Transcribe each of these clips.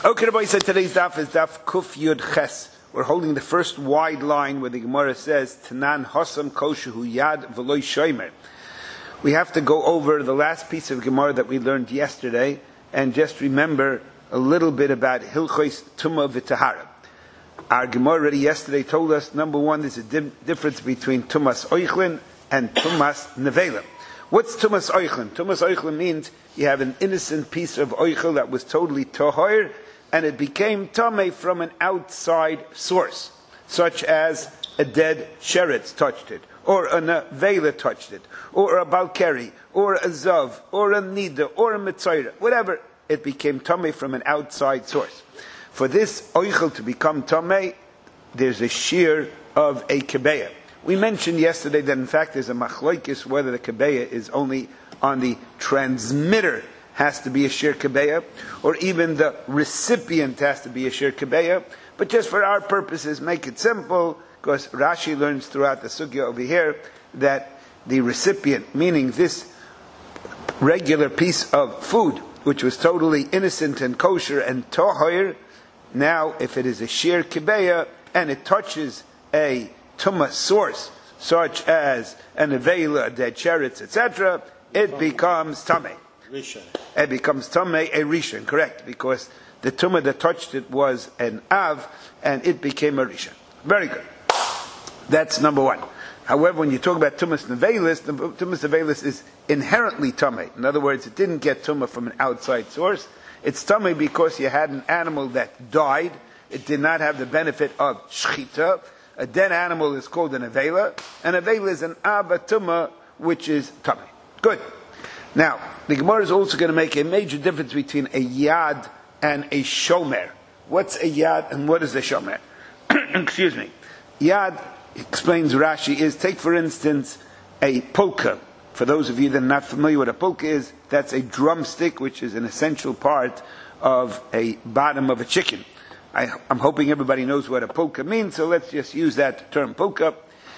Okay, Rabbi said today's daf is daf Kuf Yud Ches. We're holding the first wide line where the Gemara says, Tanan Hosam Koshehu Yad V'loi Shomer. We have to go over the last piece of Gemara that we learned yesterday and just remember a little bit about Hilchos Tumah V'Tahara. Our Gemara already yesterday told us, number one, there's a difference between Tumas Oichlin and Tumas Nevela. What's Tumas Oichlin? Tumas Oichlin means you have an innocent piece of Oichel that was totally Tohor, and it became Tameh from an outside source, such as a dead sheretz touched it, or a nevela touched it, or a balkeri, or a zav, or a nida, or a mitzayra, whatever. It became Tameh from an outside source. For this oichel to become Tameh, there's a shear of a kebeya. We mentioned yesterday that in fact there's a machloikis whether the kebeya is only on the transmitter has to be a shir kebeya, or even the recipient has to be a shir kebeya. But just for our purposes, make it simple, because Rashi learns throughout the sugya over here that the recipient, meaning this regular piece of food, which was totally innocent and kosher and tohir, now if it is a shir kebeya and it touches a tumah source, such as an nevela, a dead sheretz, etc., it becomes tameh. Rishon. It becomes tameh a rishon, correct? Because the tumah that touched it was an av, and it became a rishon. Very good. That's number one. However, when you talk about tumas nevelis, the tumas nevelis is inherently tameh. In other words, it didn't get tumah from an outside source. It's tameh because you had an animal that died. It did not have the benefit of shchita. A dead animal is called an nevela, and a nevela is an abba tumah, which is tameh. Good. Now, the Gemara is also going to make a major difference between a yad and a shomer. What's a yad and what is a shomer? Excuse me. Yad, explains Rashi, is, take for instance, a pulka. For those of you that are not familiar with what a pulka is, that's a drumstick, which is an essential part of a bottom of a chicken. I'm hoping everybody knows what a pulka means, so let's just use that term pulka.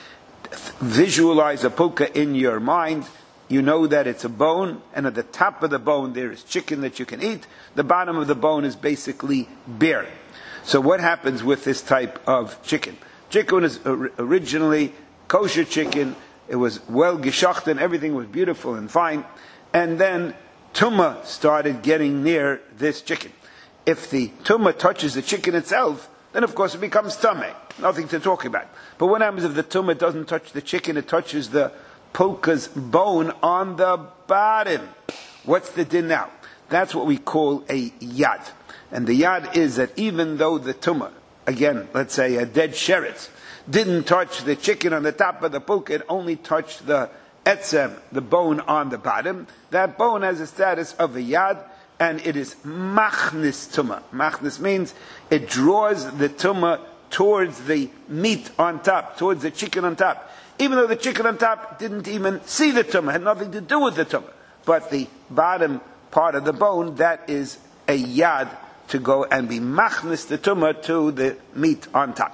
Visualize a pulka in your mind. You know that it's a bone, and at the top of the bone there is chicken that you can eat. The bottom of the bone is basically bare. So what happens with this type of chicken? Chicken is originally kosher chicken. It was well geschachten, everything was beautiful and fine. And then tumah started getting near this chicken. If the tumah touches the chicken itself, then of course it becomes tameh. Nothing to talk about. But what happens if the tumah doesn't touch the chicken, it touches the pulka's bone on the bottom? What's the din now? That's what we call a yad. And the yad is that even though the tumah, again, let's say a dead sheretz, didn't touch the chicken on the top of the pulka, it only touched the etzem, the bone on the bottom, that bone has a status of a yad, and it is machnis tumah. Machnis means it draws the tumah towards the meat on top, towards the chicken on top. Even though the chicken on top didn't even see the tumah, had nothing to do with the tumah. But the bottom part of the bone, that is a yad to go and be machnis the tumah to the meat on top.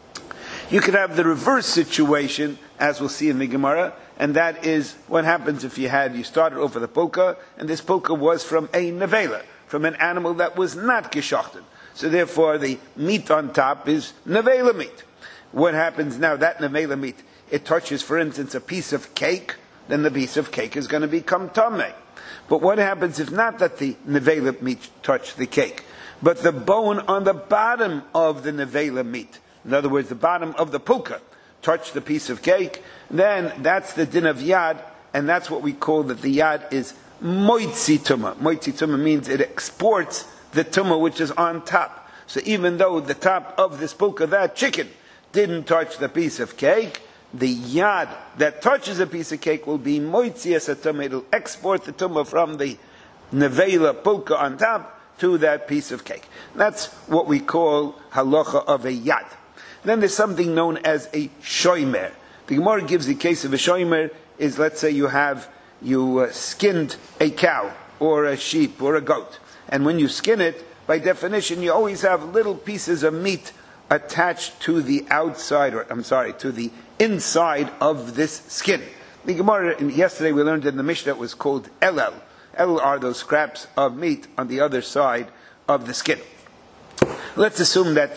You could have the reverse situation, as we'll see in the Gemara, and that is what happens if you started off with a pulka, and this pulka was from a nevela, from an animal that was not geschachten. So therefore the meat on top is nevela meat. What happens now, that nevela meat, it touches, for instance, a piece of cake, then the piece of cake is going to become tameh. But what happens if not that the nevela meat touched the cake, but the bone on the bottom of the nevela meat, in other words, the bottom of the pulka, touched the piece of cake? Then that's the din of yad, and that's what we call that the yad is moitzi tumah. Moitzi tumah means it exports the tumah which is on top. So even though the top of this pulka, that chicken, didn't touch the piece of cake, the yad that touches a piece of cake will be moitzi as a tumah. It'll export the tumah from the nevela pulka on top to that piece of cake. That's what we call halacha of a yad. Then there's something known as a shomer. The Gemara gives the case of a shomer is, let's say you skinned a cow or a sheep or a goat, and when you skin it, by definition you always have little pieces of meat attached to the outside, to the inside of this skin. The Gemara, yesterday we learned in the Mishnah, it was called elel. Elel are those scraps of meat on the other side of the skin. Let's assume that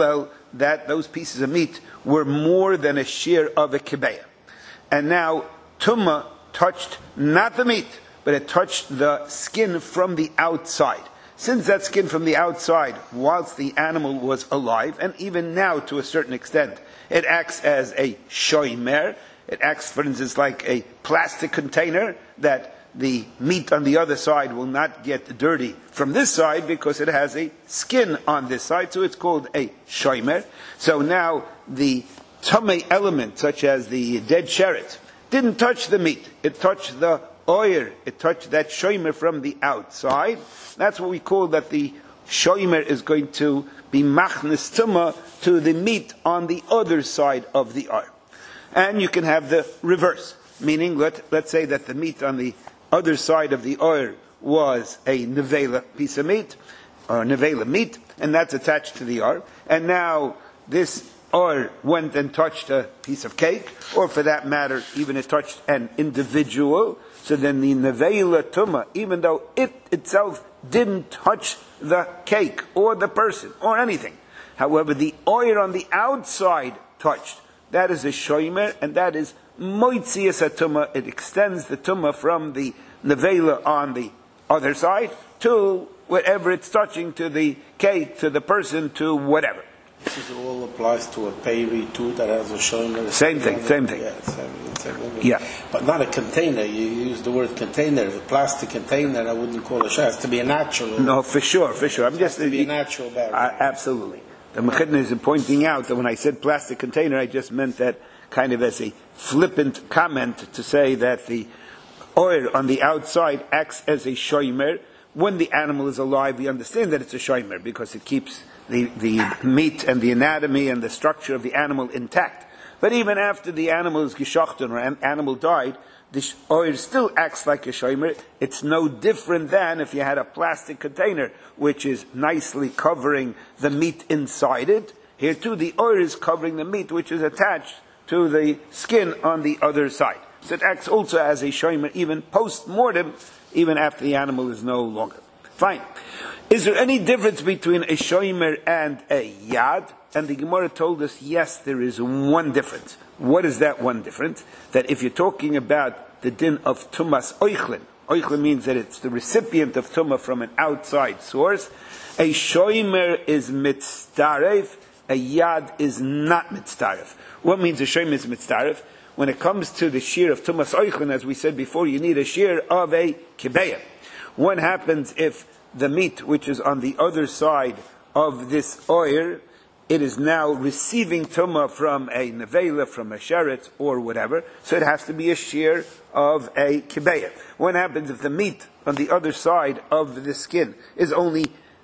those pieces of meat were more than a shear of a kibeya. And now, tumma touched not the meat, but it touched the skin from the outside. Since that skin from the outside, whilst the animal was alive, and even now to a certain extent, it acts as a shoimer. It acts, for instance, like a plastic container that the meat on the other side will not get dirty from this side because it has a skin on this side, so it's called a shoimer. So now the tummy element, such as the dead sheret, didn't touch the meat. It touched the oyer. It touched that shoimer from the outside. That's what we call that the shoimer is going to be machnes tumah to the meat on the other side of the oyer. And you can have the reverse, meaning let's say that the meat on the other side of the oyer was a nevela piece of meat, or nevela meat, and that's attached to the oyer. And now this oyer went and touched a piece of cake, or for that matter, even it touched an individual. So then the nevela tumah, even though it itself didn't touch the cake or the person or anything, however, the oyer on the outside touched. That is a shoimer, and that is moitzias tumah. It extends the tumah from the nevela on the other side to whatever it's touching, to the cake, to the person, to whatever. This all applies to a peri too that has a shoimer. Same thing. Yeah, same. Yeah. But not a container. You use the word container. A plastic container, I wouldn't call it. It has to be a natural. No, for sure. I'm just to be a natural barrier. Absolutely. The Mechidna is pointing out that when I said plastic container, I just meant that kind of as a flippant comment to say that the oil on the outside acts as a shoimer. When the animal is alive, we understand that it's a shoimer because it keeps the meat and the anatomy and the structure of the animal intact. But even after the animal is geschochten or an animal died, the oil still acts like a shoimer. It's no different than if you had a plastic container which is nicely covering the meat inside it. Here too, the oil is covering the meat which is attached to the skin on the other side. So it acts also as a shoimer even post-mortem, even after the animal is no longer. Fine. Is there any difference between a shoimer and a yad? And the Gemara told us, yes, there is one difference. What is that one difference? That if you're talking about the din of tumas oichlin, oichlin means that it's the recipient of tumah from an outside source. A shoimer is mitzdaref, a yad is not mitzdaref. What means a shoimer is mitzdaref? When it comes to the shear of tumas oichlin, as we said before, you need a shear of a kibeya. What happens if the meat, which is on the other side of this oyer, it is now receiving tumah from a nevela, from a sheret, or whatever, so it has to be a shear of a kibeya. What happens if the meat on the other side of the skin is only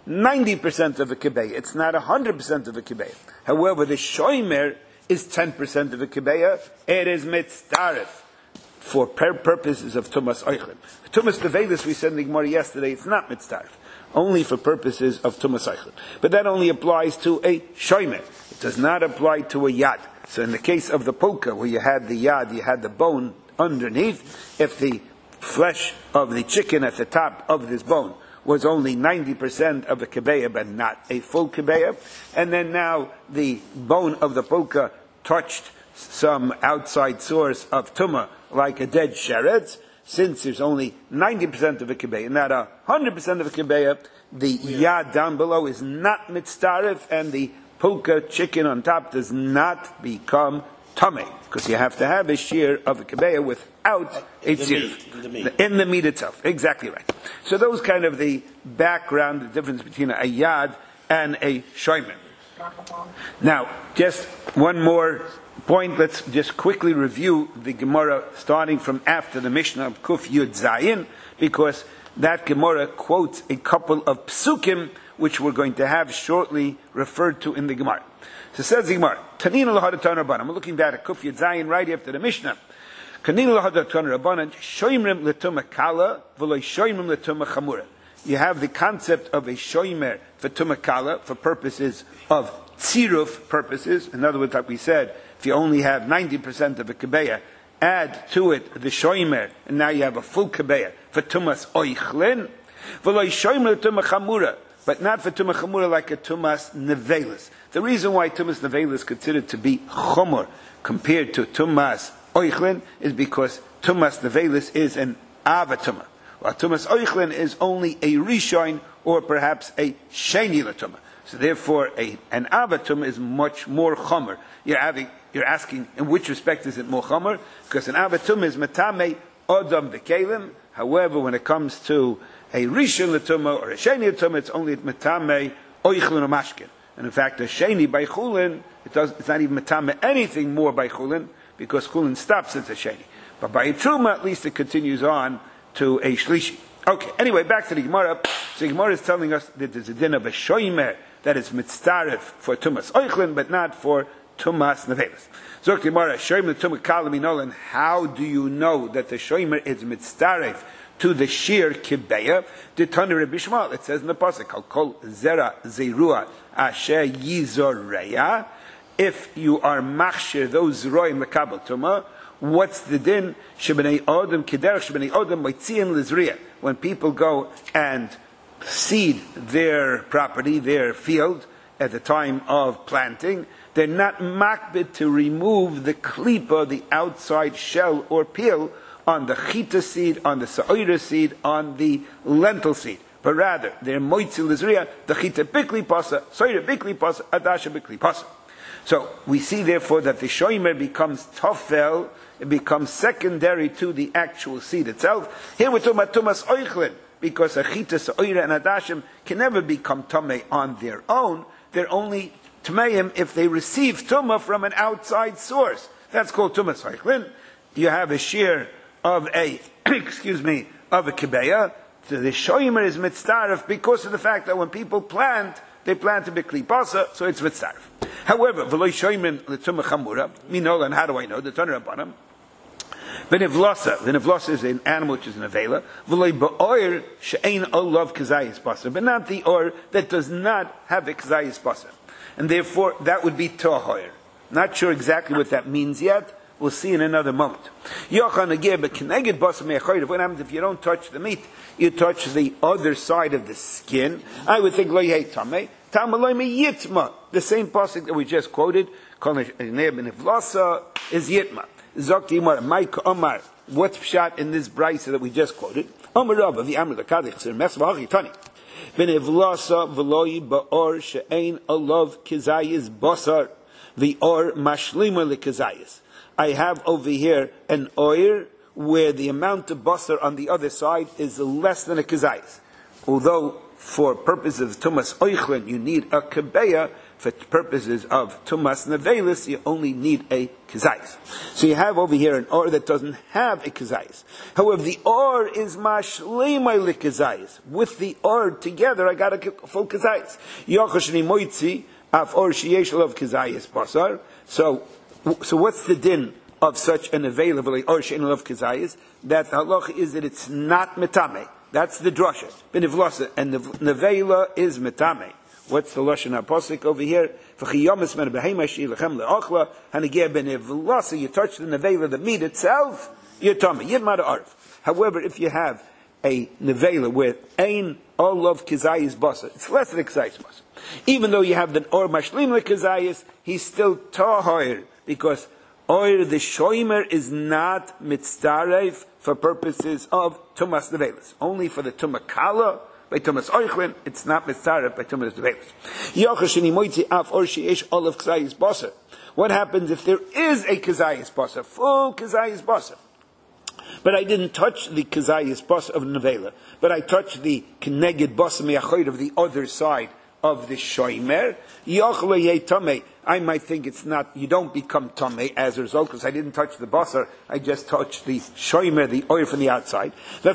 90% of a kibeya? It's not 100% of a kibeya. However, the shoimer is 10% of a kibeya. It is mitzdaref for purposes of tumas oichlin. Tumas nevelis, we said in the Gemara yesterday, it's not mitzdaref. Only for purposes of tumas oichlin. But that only applies to a shoimer. It does not apply to a yad. So in the case of the polka, where you had the yad, you had the bone underneath, if the flesh of the chicken at the top of this bone was only 90% of the kibeya, but not a full kibeya, and then now the bone of the polka touched some outside source of tumah, like a dead sheret, since there's only 90% of a kibeya, not 100% of a kibeya, the yad down below is not mitzdaref, and the polka chicken on top does not become tameh, because you have to have a shear of a kibeya without a tziruf. In the meat itself. Exactly right. So those kind of the background, the difference between a yad and a shoimer. Now, just one more point. Let's just quickly review the Gemara starting from after the Mishnah of Kuf Yud Zayin, because that Gemara quotes a couple of psukim which we're going to have shortly referred to in the Gemara. So it says the Gemara, Tanina lahadatan rabbanan. I'm looking back at Kuf Yud Zayin right after the Mishnah. Tanina lahadatan rabbanan, shoimrim letuma kala, v'lo shoimrim letuma chamura. You have the concept of a shoimer for tumah kala, for purposes of tziruf purposes. In other words, like we said, if you only have 90% of a kibeya, add to it the shoimer, and now you have a full kibeya for tumas oichlin. V'lo shoimer letuma chamura. but not for tumah chamura like a tumas nevelis. The reason why tumas nevelis is considered to be chomor compared to tumas oichlin is because tumas nevelis is an avatuma, while tumas oichlin is only a rishon or perhaps a sheni latuma. So therefore, an avatuma is much more chomer. You're asking, in which respect is it more chomer? Because an avatuma is matame odam v'kelim. However, when it comes to a rishon latuma or a sheni latuma, it's only matame oichlin or mashkin. And in fact, a sheni by chulin, it's not even matame anything more by chulin, because chulin stops at a sheni. But by a truma, at least it continues on to a shlishi. Okay, anyway, back to the Gemara. So the Gemara is telling us that there's a din of a shoimer that is mitzaref for tumas oichlin, but not for tumas nevelis. So the Gemara, shoimer tumah kalaminolan, how do you know that the shoimer is mitzaref to the shir kibeya? The Tana Rabbi Shmuel, it says in the pasuk, kol zera zerua asher yizoreya. If you are machshir those roim lekabel tumah, what's the din? Shebnei Adam kederach shebnei Adam moitziin lizriya. When people go and seed their property, their field, at the time of planting, they're not makbid to remove the klipa, the outside shell or peel, on the chita seed, on the sa'ira seed, on the lentil seed. But rather, they're moitzil lizriya, the chita bikli pasa, sa'ira bikli pasa, adasha bikli pasa. So we see therefore that the shoimer becomes tofel, it becomes secondary to the actual seed itself. Here we're talking about tumas oichlin, because a chita, sa'ira, and adashim can never become tamei on their own. They're only tameim if they receive tumah from an outside source. That's called tumas oichlin. You have a shear of a, of a kibeya. So the shoimer is mitzaref because of the fact that when people plant, they plant a bikli pasa, so it's mitzaref. However, v'lo shoimer l'tumah chamura, minol, and how do I know? The Tana Rabbanan. The nevlasa is an animal which is an avela. V'lo ba'oir she'ein olav kazayis pasa, but not the or that does not have a kazayis pasa. And therefore, that would be tohoir. Not sure exactly what that means yet. We'll see in another moment. What happens if you don't touch the meat? You touch the other side of the skin. I would think, the same pasuk that we just quoted, is yitma. Zokti Imar, Mike Omar, what's pshat in this brisa that we just quoted? Omar Rav, the Amr Lakadich, Sir Mesvachi Tani. Benevlasa Veloyi Ba'or She'ein Olav Kizayis Basar, the Or Mashlima Likizayis. I have over here an oir where the amount of basar on the other side is less than a kizayis. Although for purposes of tumas oichlin you need a kebeya, for purposes of tumas nevelis you only need a kizayis. So you have over here an or that doesn't have a kizayis. However, the or is mashlimai likizayis. With the or together, I got a full kizayis. Yochashni moitzi af or sheyesh of kizayis basar. So what's the din of such an available or she'en of kizayis? That the halacha is that it's not metame. That's the drasha. Benivlasa, and the nevela is metame. What's the lashon haposik over here? V'chiyamis men behema she'ilachem le'achla. And again, benivlasa, you touch the nevela, the meat itself, you're tame. Yidmar arv. However, if you have a nevela with ein all of kizayis basa, it's less than a kizayis basa. Even though you have the or mashlim lekizayis, he's still tahir. Because oir the shoimer is not mitzaref for purposes of tumas nevelis. Only for the tumah kala by tumas oichlin, it's not mitzaref by tumas nevelis. Yochashini moitzi af or sheesh olav kazayis basar. What happens if there is a kazayis basar, full kazayis basar? But I didn't touch the kazayis basar of nevela, but I touched the keneged basar me'achoid of the other side of the shoimer. Yochlo yeitamei. I might think it's not, you don't become tamei as a result, because I didn't touch the basar, I just touched the shoimer, the oil from the outside.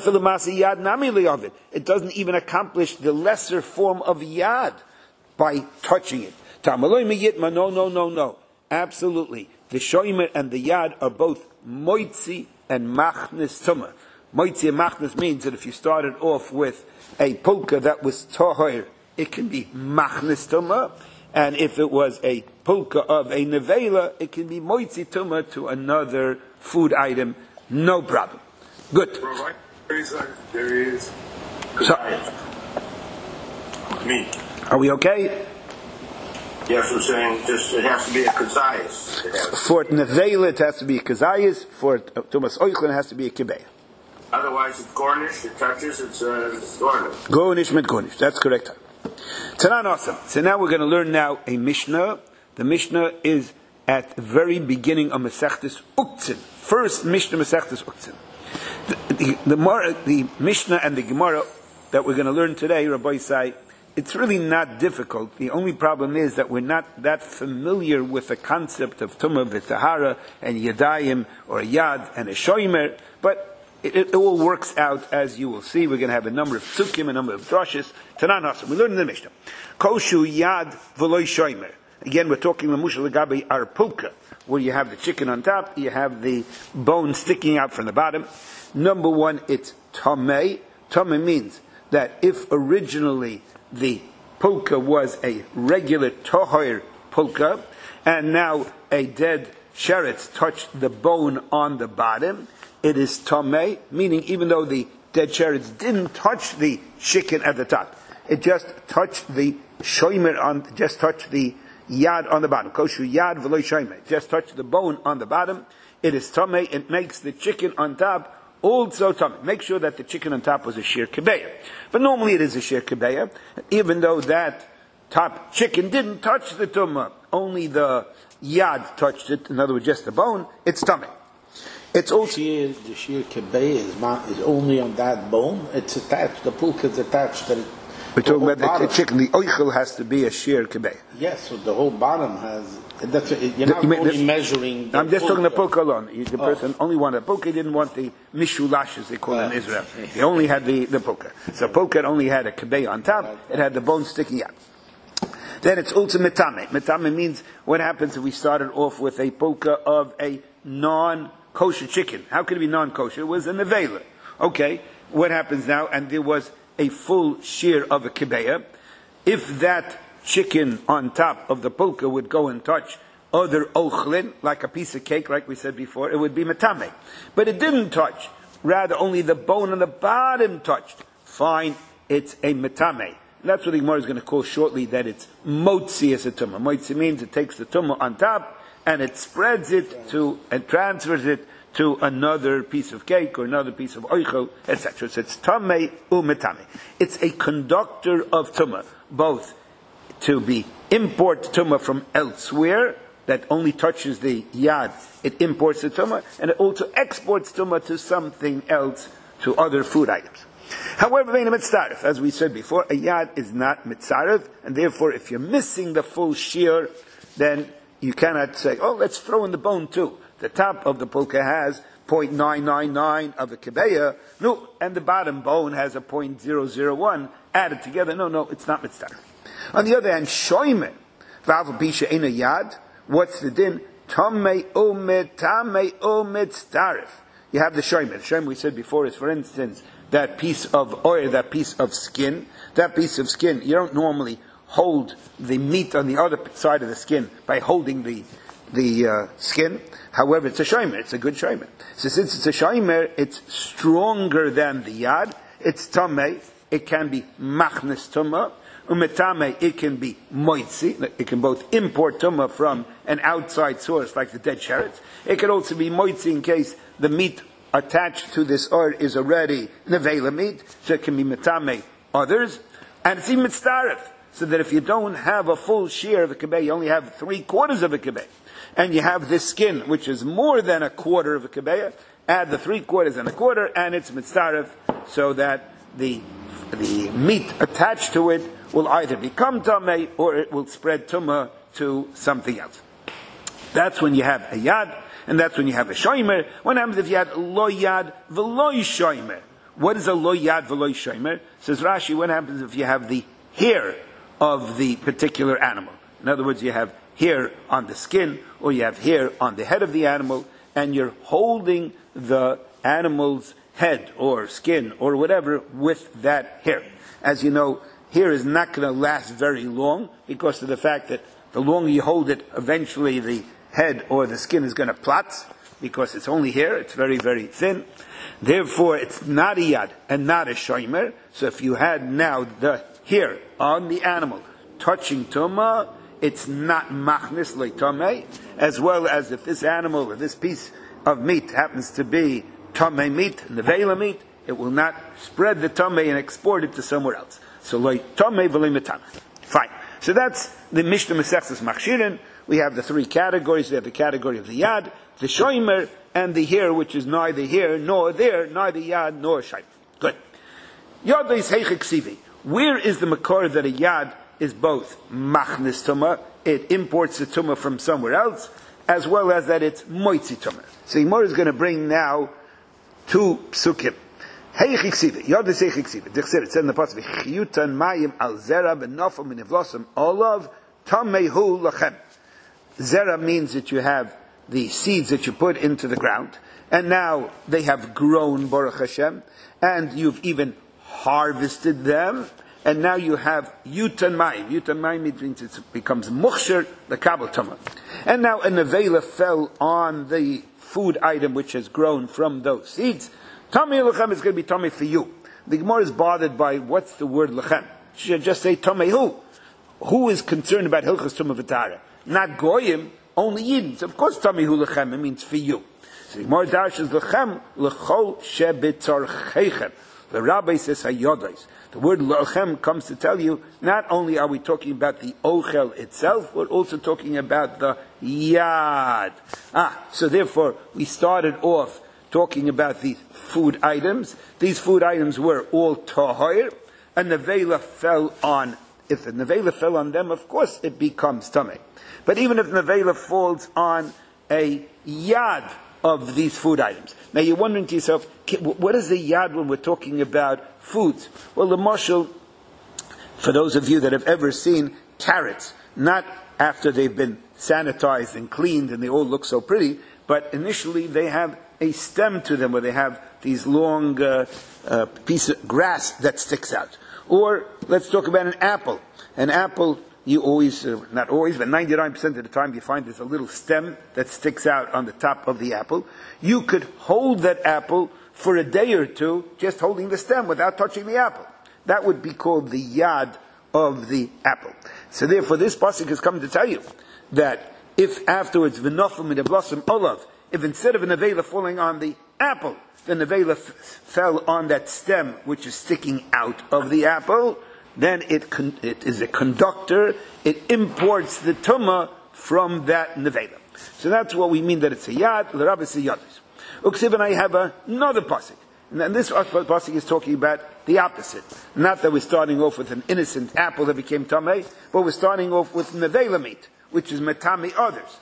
It doesn't even accomplish the lesser form of yad by touching it. No. Absolutely. The shoimer and the yad are both moitzi and machnis tumah. Moitzi and machnis means that if you started off with a pulka that was tahir, it can be machnis tumah. And if it was a pulka of a nevela, it can be moitzi tumah to another food item, no problem. Good. There is. So, meat. Are we okay? Yes, I'm saying just it has to be a kazayas. For nevela, it has to be a kazayas. For tumas oichlin, it has to be a kibeya. Otherwise, it's garnish. It touches. It's garnish. Garnish mit garnish. That's correct. Tanan awesome. So now we're going to learn now a Mishnah. The Mishnah is at the very beginning of Masechtas Uktzin. First Mishnah Masechtas Uktzin. The Mishnah and the Gemara that we're going to learn today, Rabbi Isai, it's really not difficult. The only problem is that we're not that familiar with the concept of Tumah v'Tahara and Yadayim or a Yad and a Shoimer, but it all works out as you will see. We're going to have a number of Psukim, a number of Droshes. Tanan Hasan. We learn in the Mishnah. Koshu Yad v'Loi Shoimer. Again, we're talking Lamusha Lagabi Ar Pulka, where you have the chicken on top, you have the bone sticking out from the bottom. Number one, it's Tamei. Tamei means that if originally the pulka was a regular tohir pulka, and now a dead sheretz touched the bone on the bottom, it is tamei, meaning even though the dead sheretz didn't touch the chicken at the top, it just touched the shoimer just touched the yad on the bottom. Koshu yad v'lo shoimer, just touched the bone on the bottom. It is tamei. It makes the chicken on top also tamei. Make sure that the chicken on top was a sheer kibeya. But normally it is a sheer kibeya, even though that top chicken didn't touch the tumah, only the yad touched it, in other words, just the bone, it's tamei. It's also the sheer kibeya is only on that bone. It's attached. The pulka is attached to. We're talking about the chicken. The oichel has to be a sheer kibeya. Yes, so the whole bottom has. You're not only measuring. I'm just talking the pulka alone. The person only wanted the pulka. He didn't want the mishulash, as they call it in Israel. He only had the pulka. So pulka only had a kibeya on top. It had the bone sticking out. Then it's also metame. Metame means what happens if we started off with a pulka of a non-kosher chicken. How could it be non-kosher? It was a nevela. Okay, what happens now? And there was a full shear of a kibeya. If that chicken on top of the pulka would go and touch other ochlin, like a piece of cake, like we said before, it would be metame. But it didn't touch. Rather, only the bone on the bottom touched. Fine, it's a metame. And that's what the Gemara is going to call shortly, that it's motzi as a tumah. Motzi means it takes the tumah on top and it spreads it and transfers it to another piece of cake or another piece of oichel, etc. So it's tamei umetame. It's a conductor of tumah, both to be import tumah from elsewhere, that only touches the yad, it imports the tumah, and it also exports tumah to something else, to other food items. However, as we said before, a yad is not mitzaref, and therefore if you're missing the full shear, then you cannot say, oh, let's throw in the bone too. The top of the pulka has 0.999 of a kibeya, no, and the bottom bone has a 0.001 added together. No, it's not mitzaref. On the other hand, shoimer, v'av pisha ina yad, what's the din? Tamei umitzaref. You have the shoimer. The shoimer we said before is, for instance, that piece of oil, that piece of skin. That piece of skin, you don't normally hold the meat on the other side of the skin by holding the skin. However, it's a shoimer. It's a good shoimer. So since it's a shoimer, it's stronger than the yad. It's tamei. It can be machnes tumah. Umetame, it can be moitzi. It can both import tumah from an outside source, like the dead sheretz. It can also be moitzi in case the meat attached to this oil is already nevela meat, so it can be metame others. And it's even mitzaref, so that if you don't have a full shear of a kibbeh, you only have 3/4 of a kibbeh, and you have this skin, which is more than 1/4 of a kibbeh, add the 3/4 and 1/4, and it's mitzaref, so that the meat attached to it will either become tamei or it will spread tumah to something else. That's when you have a yad, and that's when you have a shoimer. What happens if you had lo yad v'lo shoimer? What is a lo yad v'lo shoimer? Says Rashi, what happens if you have the hair of the particular animal? In other words, you have hair on the skin, or you have hair on the head of the animal, and you're holding the animal's head or skin or whatever with that hair. As you know, hair is not going to last very long because of the fact that the longer you hold it, eventually the head or the skin is going to plot because it's only hair. It's very, very thin. Therefore, it's not a yad and not a shoimer. So if you had now the here on the animal touching tumah, it's not machnis leitamei, as well as if this animal or this piece of meat happens to be tamei meat, nevela meat, it will not spread the tamei and export it to somewhere else. So leitamei v'leimetana. Fine. So that's the Mishnah Masechtas Machshirin. We have the three categories. We have the category of the yad, the shomer, and the here, which is neither here nor there, neither yad nor shomer. Good. Yad is heichik sivi. Where is the makor that a yad is both machnis tumah, it imports the tumah from somewhere else, as well as that it's moitzi tumah. So Yimor is going to bring now two psukim. Heichik sivi. Yad is heichik sivi. It said in the pasuk, v'chiyutan mayim al zera b'nofam minivlosam olav tamehu lachem. Zera means that you have the seeds that you put into the ground, and now they have grown, Baruch Hashem, and you've even harvested them, and now you have yutan mayim. Yutan mayim means it becomes muksher, the kabel tumah. And now a nevela fell on the food item which has grown from those seeds. Tamei lechem is going to be tamei for you. The Gemara is bothered by what's the word lechem. She should just say tamei who. Who is concerned about hilchas tumah v'tara? Not goyim, only Yidden. So of course tamei hu lechem, it means for you. So the Gemara darshes lechem lechol shebetzarcheichem. The rabbi says hayodais. The word lechem comes to tell you not only are we talking about the ochel itself, we're also talking about the yad. So therefore we started off talking about these food items. These food items were all tahir, and nevela fell on. If the nevela fell on them, of course it becomes tamei. But even if nevela falls on a yad of these food items. Now you're wondering to yourself, what is the yad when we're talking about foods? Well, the mashal, for those of you that have ever seen carrots, not after they've been sanitized and cleaned and they all look so pretty, but initially they have a stem to them where they have these long piece of grass that sticks out. Or let's talk about an apple. An apple, you always, not always, but 99% of the time you find there's a little stem that sticks out on the top of the apple. You could hold that apple for a day or two just holding the stem without touching the apple. That would be called the yad of the apple. So therefore this pasuk is coming to tell you that if afterwards v'nofim in the blossom olav, if instead of a nevela falling on the apple, the nevela fell on that stem which is sticking out of the apple, then it is a conductor. It imports the tumah from that nevela. So that's what we mean that it's a yad. L'rabbi is a yadis. Uksiv, and I have another pasuk. And this pasuk is talking about the opposite. Not that we're starting off with an innocent apple that became tamei, but we're starting off with nevela meat, which is metami others.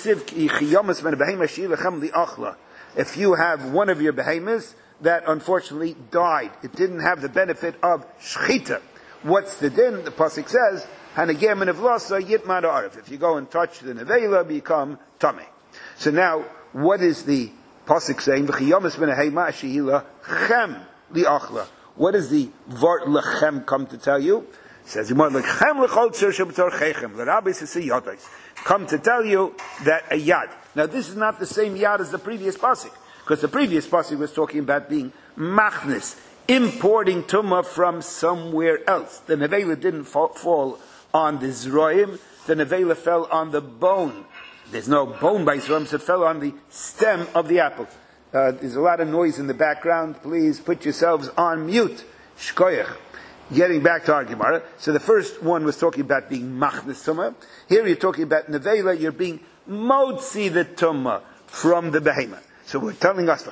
If you have one of your behemoths that unfortunately died, it didn't have the benefit of shchita. What's the din? The pasuk says, "Hanegem nevlasa yitmad arif." If you go and touch the nevela, become tamei. So now, what is the pasuk saying? V'chiyomas v'nehema shehila chem liachla. What does the vart lechem come to tell you? It says, "Lechem lechol tzir shebetzor chechem." The rabbi says, come to tell you that a yad. Now, this is not the same yad as the previous pasuk, because the previous pasuk was talking about being machnis, importing tumah from somewhere else. The nevela didn't fall on the zroim. The nevela fell on the bone. There's no bone by zroim, so it fell on the stem of the apple. There's a lot of noise in the background. Please put yourselves on mute. Shkoyach. Getting back to our Gemara. So the first one was talking about being machnis tumah. Here you're talking about nevela. You're being motzi the tumah from the behemoth. So we're telling us,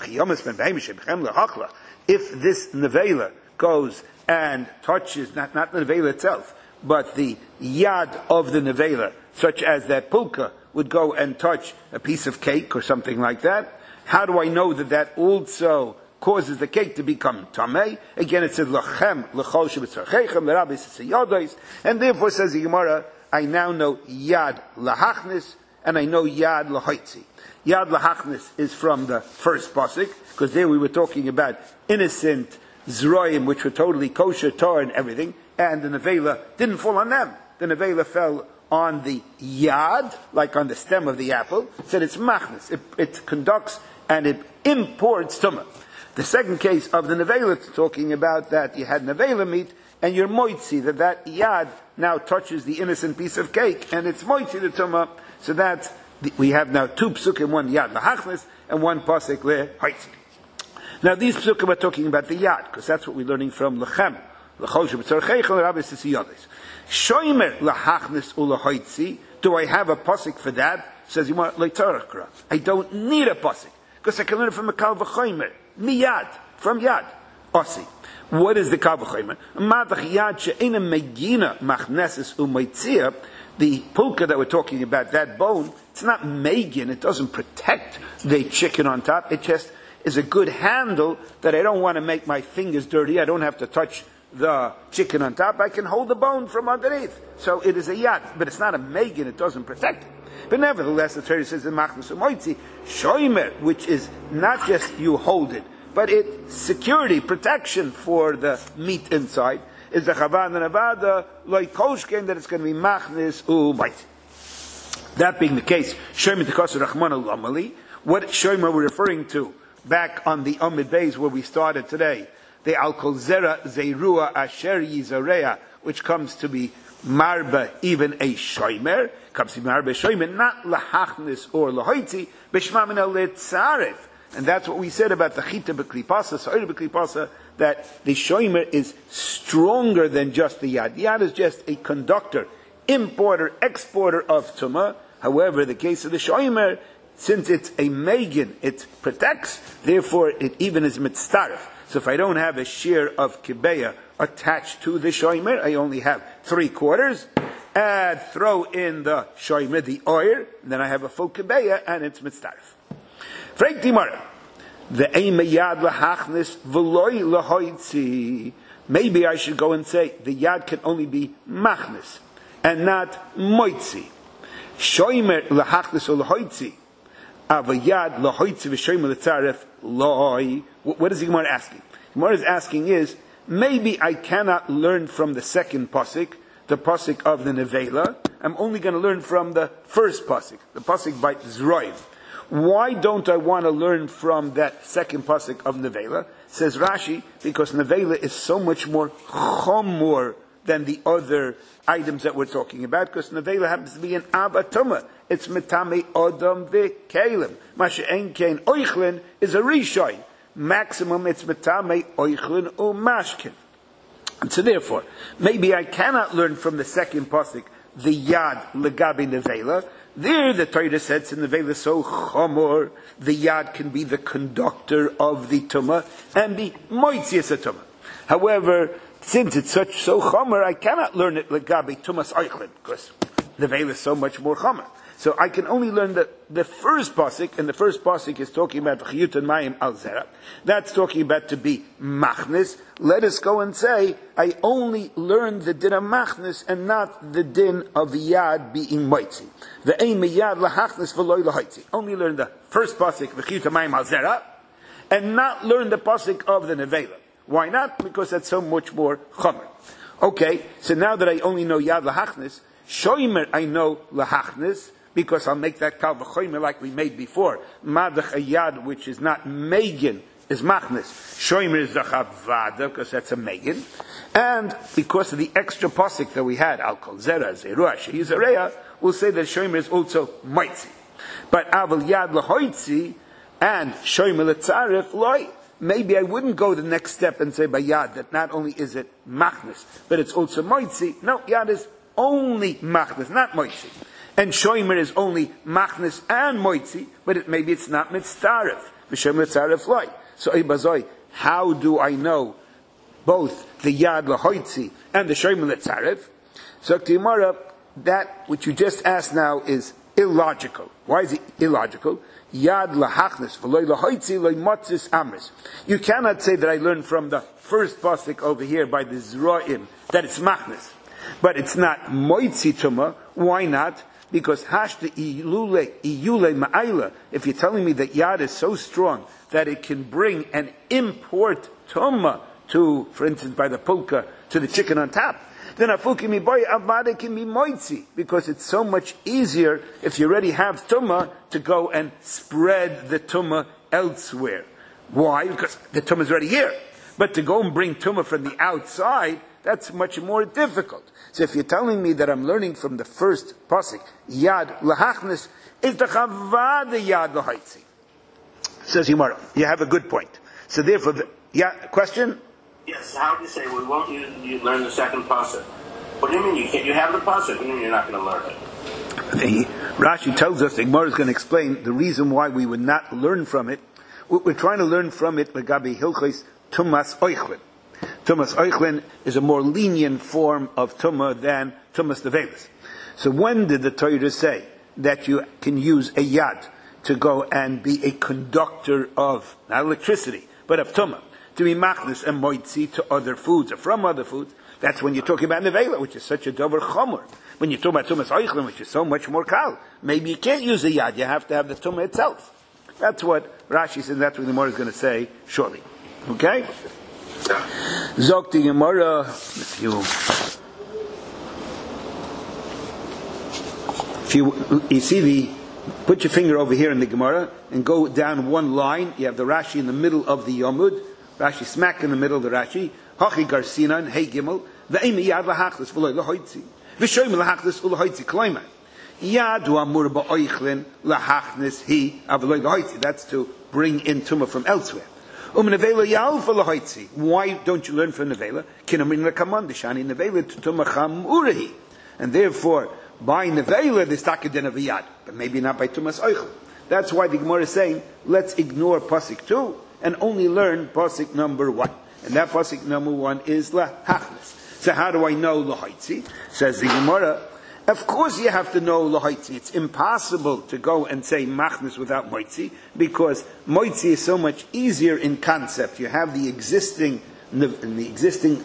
if this nevela goes and touches, not the nevela itself, but the yad of the nevela, such as that pulka would go and touch a piece of cake or something like that, how do I know that that also causes the cake to become tamei? Again, it says lachem lechol shebetzarcheichem. The rabbi says yadais, and therefore says the Gemara, I now know yad lahachnis and I know yad lahaitzi. Yad lahachnis is from the first pasuk, because there we were talking about innocent zroim which were totally kosher, Torah and everything, and the nevela didn't fall on them. The nevela fell on the yad, like on the stem of the apple. It said it's machnis. It conducts and it imports tumah. The second case of the nevela, talking about that you had nevela meat, and you're moitzi, that yad now touches the innocent piece of cake, and it's moitzi the tumah. So we have now two psukim, one yad lahachnis, and one pasuk lehoitzi. Now these psukim are talking about the yad, because that's what we're learning from lechem. Shoimer lahachnis ulahoitzi. Do I have a pasuk for that? Says you want leitorachra. I don't need a pasuk because I can learn it from a kal v'choimer miyad from yad osi. What is the kal v'choimer? Madach yad she'ena megina machneses u'meitzia. The pulka that we're talking about, that bone, it's not megin. It doesn't protect the chicken on top. It just is a good handle that I don't want to make my fingers dirty. I don't have to touch the chicken on top. I can hold the bone from underneath. So it is a yad, but it's not a megin. It doesn't protect it. But nevertheless, the Torah says in Machnas U'Moitzi, shoimer, which is not just you hold it, but it's security, protection for the meat inside, is the Chavad and Avada, like Kolshken, that it's going to be Machnas U'Moitzi. That being the case, shoimer Tekasur Rachman Al-Amali, what shoimer we're referring to back on the Amid Beis where we started today, the Al-Kol Zera Zeirua Asher Yizarea, which comes to be Marba, even a shoimer, comes to be Marba shoimer, not lahachnis or lahoitzi, b'shmamina letzaref. And that's what we said about the chita b'klipasa, sa'ir b'klipasa, that the shoimer is stronger than just the yad. Yad is just a conductor, importer, exporter of tumah. However, the case of the shoimer, since it's a megin, it protects, therefore it even is mitzaref. So if I don't have a shear of kibeya attached to the shoimer, I only have 3/4. Throw in the shoimer, the oil, then I have a full kibeya, and it's mitzaref. Freik Dimara, the eime yad lahachnis v'loi lahoitzi. Maybe I should go and say the yad can only be machnis and not moitzi. Shoimer lahachnis or lahoitzi. Avayad lahoitzi v'shoimer letzaref loi. What is the Gemara asking? The Gemara is asking is, maybe I cannot learn from the second pasuk, the pasuk of the nevela. I'm only going to learn from the first pasuk, the pasuk by Zroiv. Why don't I want to learn from that second pasuk of nevela? Says Rashi, because nevela is so much more chomor than the other items that we're talking about, because nevela happens to be an abatuma. It's metame odom v'kelim. Masha ein kein oichlin is a rishoy. Maximum it's metame oichlin umashkin. And so therefore, maybe I cannot learn from the second pasuk the yad legabi nevela. There the Torah says in nevela so chomor, the yad can be the conductor of the tumah and be moitzias a tumah. However, since it's so chomer, I cannot learn it legabi tumas oichlin, because nevela is so much more chomer. So I can only learn the first pasuk, and the first pasuk is talking about chiyut and mayim al zera. That's talking about to be machnis. Let us go and say, I only learned the din of machnis and not the din of the yad being moitzi. The aim yad lahachnis v'loy lahoitzi. Only learn the first pasuk, chiyut and mayim al zera, and not learn the pasuk of the nevela. Why not? Because that's so much more chomer. Okay, so now that I only know yad lahachnis, shoimer I know lahachnis, because I'll make that kal v'choimer like we made before. Madach a yad, which is not megin, is machnis. Shoimer is the chavada, because that's a megin. And because of the extra pasuk that we had, al kol zera, zerua, sheyizareya, we'll say that shoimer is also moitzi. But aval yad lahoitzi, and shoimer letzaref loy. Maybe I wouldn't go the next step and say by yad, that not only is it machnis, but it's also moitzi. No, yad is only machnis, not moitzi. And shoimer is only machnis and moitzi, but maybe it's not mitzaref. B'shem mitzaref loy. So ibazoi, how do I know both the yad lahoitzi and the shoimer mitzaref? So Gemara, that which you just asked now is illogical. Why is it illogical? Yad lahachnis v'loy lahoitzi loy motzis amris. You cannot say that I learned from the first pasuk over here by the Zroim that it's machnis, but it's not moitzi tuma. Why not? Because hashta iyule ma'ayla, if you're telling me that yad is so strong that it can bring and import tumma to, for instance, by the pulka, to the chicken on top, then afuki mi boy avada can be moitzi, because it's so much easier if you already have tumma to go and spread the tumma elsewhere. Why? Because the tumma is already here. But to go and bring tumma from the outside, That's much more difficult. So if you're telling me that I'm learning from the first pasuk, yad lahachnis, is the chavad yad lahaitzi? Says Gemara, you have a good point. So therefore, question? Yes, how do you say, we won't you learn the second pasuk? What do you mean you can't? You have the pasuk, what do you mean you're not going to learn it? Rashi tells us, the Gemara is going to explain the reason why we would not learn from it. We're trying to learn from it, Legabi Hilchos Tumas Oichlin. Tumas Oichlin is a more lenient form of Tumah than Tumas Nevelis. So when did the Torah say that you can use a yad to go and be a conductor of, not electricity, but of Tumah, to be machnis and moitzi to other foods or from other foods? That's when you're talking about Nevela, which is such a dover chomer. When you're talking about Tumas Oichlin, which is so much more kal, maybe you can't use a yad, you have to have the Tumah itself. That's what Rashi says, that's what the Gemara is going to say shortly. Okay? Zok the Gemara, if you see put your finger over here in the Gemara and go down one line. You have the Rashi in the middle of the Yomud. Rashi smack in the middle of the Rashi. Hachi Garsinan, Hey Gimel, Ve'emi Yad Lahachlis, V'loi Lahoitzi. V'shoim Lahachlis, Ulahoitzi Kloima. Yadu Amur Ba'oichlin, Lahachnis, He, Av'loi Lahoitzi. That's to bring in Tumah from elsewhere. Nevela Yalfa Lahoitzi. Why don't you learn from Nevela? Kinamin Lakaman, Deshani Nevela, Tumah Chamurahi. And therefore, by Nevela, there's Takadin of Yad, but maybe not by Tumas Oichl. That's why the Gemara is saying, let's ignore Pasuk 2 and only learn Pasuk number 1. And that Pasuk number 1 is Lahachnis. So how do I know Lahaitzi? Says the Gemara, of course you have to know Lahaitzi. It's impossible to go and say Machnis without Moitzi, because Moitzi is so much easier in concept. You have the existing Nevela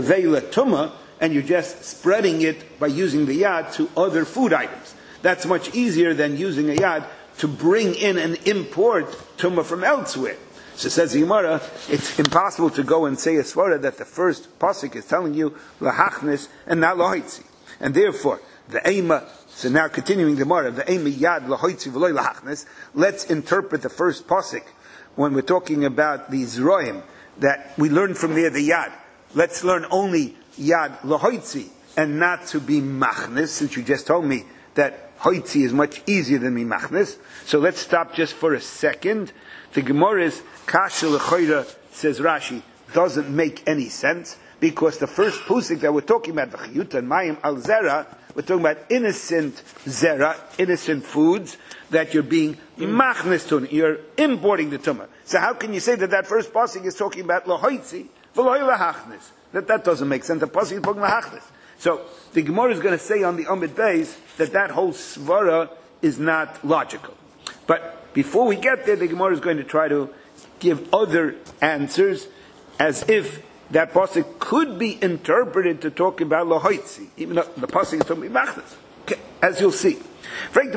Tumah, and you're just spreading it by using the yad to other food items. That's much easier than using a yad to bring in and import tumah from elsewhere. So says the Gemara, it's impossible to go and say a svara that the first pasuk is telling you lahachnis and not lahoitzi. And therefore, the ema, so now continuing the Gemara, the ema yad lahoitzi v'loy lahachnis, let's interpret the first pasuk when we're talking about the zroim, that we learn from there the yad. Let's learn only yad lahoitzi and not to be machnis, since you just told me that hoitzi is much easier than be machnis. So let's stop just for a second. The Gemara's kasha lechoira, says Rashi, doesn't make any sense, because the first pusik that we're talking about, the chiyuta and mayim al zera, we're talking about innocent zera, innocent foods that you're being machnis to, you're importing the tumah. So how can you say that first pasuk is talking about lahoitzi v'loy lahachnis? That doesn't make sense. The pasuk is talking lahachnis. So the Gemara is going to say on the Amid Beis that whole svara is not logical. But before we get there, the Gemara is going to try to give other answers, as if that pasuk could be interpreted to talk about lahoitzi, even though the pasuk is talking about machnas. Okay, as you'll see. Maybe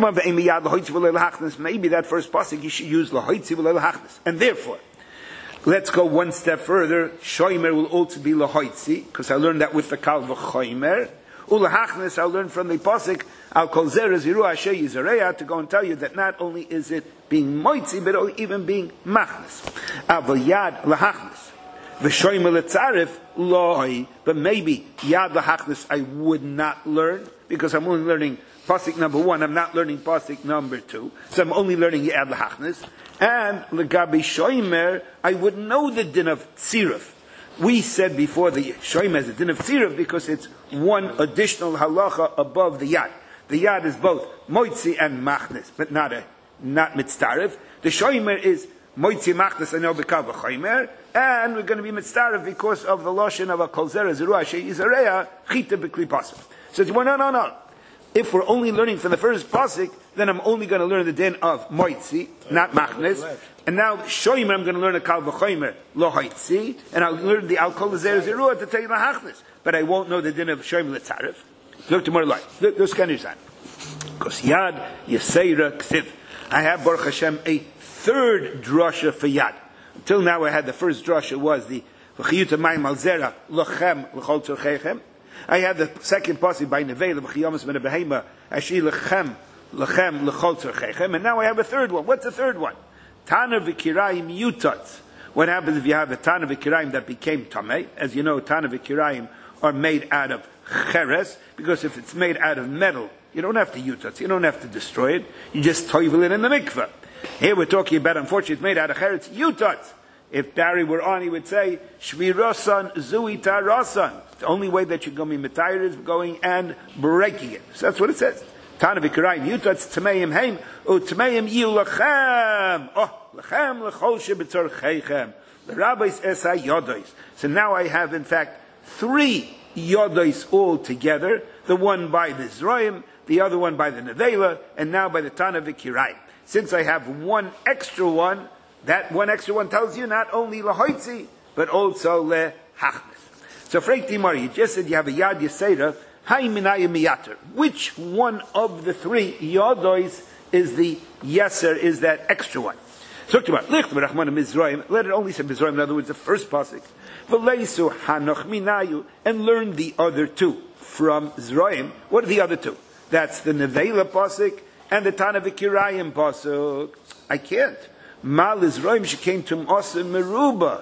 that first pasuk you should use lahoitzi v'lo lahachnas, and therefore, let's go one step further. Shoimer will also be lahoitzi, because I learned that with the kal v'choimer. Ulahachnes, I'll learn from the pasuk, I'll call zera ziru asher yizareya, to go and tell you that not only is it being moitzi, but even being machnes. Aval yad lahachnes. V'shoimer letzarif lohi. But maybe yad lahachnes I would not learn, because I'm only learning pasuk number 1, I'm not learning pasuk number 2, so I'm only learning yad lahachnes. And legabi shoimer, I would know the din of tziruf. We said before the shoimer is a din of tziruf because it's one additional halacha above the yad. The yad is both moitzi and machnes, but not mitzaref. The shoimer is moitzi machnes and no bekav v'choimer, and we're going to be mitzaref because of the lashon of a kol zera ziru asher yizareya chita b'kli pasuk. So no. If we're only learning from the first pasuk, then I'm only going to learn the din of moitzi, not machnes. And now shoimer, I'm going to learn a kal v'choimer lo hoitzi, and I'll learn the al kol zera zirua to tell you lahachnes. But I won't know the din of shoimer letzaref. Look to more light. Look, can you understand? Because yad yeseira ksiv. I have Baruch Hashem a third drasha for yad. Until now, I had the first drasha was the v'chiyuta mayim al zera lochem l'chol tzorcheichem. I had the second pasuk by Nevela v'chiyamas ben behema ashi lechem l'chol tzorcheichem, and now I have a third one. What's the third one? Tana v'kirayim yutatz. What happens if you have a tana v'kirayim that became tamei? As you know, tana v'kirayim are made out of cheres, because if it's made out of metal, you don't have to yutatz, you don't have to destroy it, you just toivel it in the mikveh. Here we're talking about, unfortunately, it's made out of cheres, yutatz. If Barry were on, he would say, Shvirasan zui tarasan. The only way that you're going to be mitayr is going and breaking it. So that's what it says. Tana v'karayim yutatz tmeim heim utmeim yiu lachem. Oh, lachem lechol shebetzorcheichem. The rabbis esay yodois. So now I have, in fact, 3 yodois all together. The one by the Zroim, the other one by the Nevela, and now by the Tana v'karayim. Since I have one extra one, that one extra one tells you not only lahoitzi, but also lehachnes. So, Freik Timar, you just said you have a yad yesera, hay minayim miyater. Which one of the 3 yodois is the yeser, is that extra one? So, let it only say Mizraim, in other words, the first pasuk. V'leisu hanoch minayu, and learn the other 2 from Zroim. What are the other 2? That's the Nevela pasuk and the Tana v'Kirayim pasuk. I can't. Mal Zroim shekain tum'asa meruba.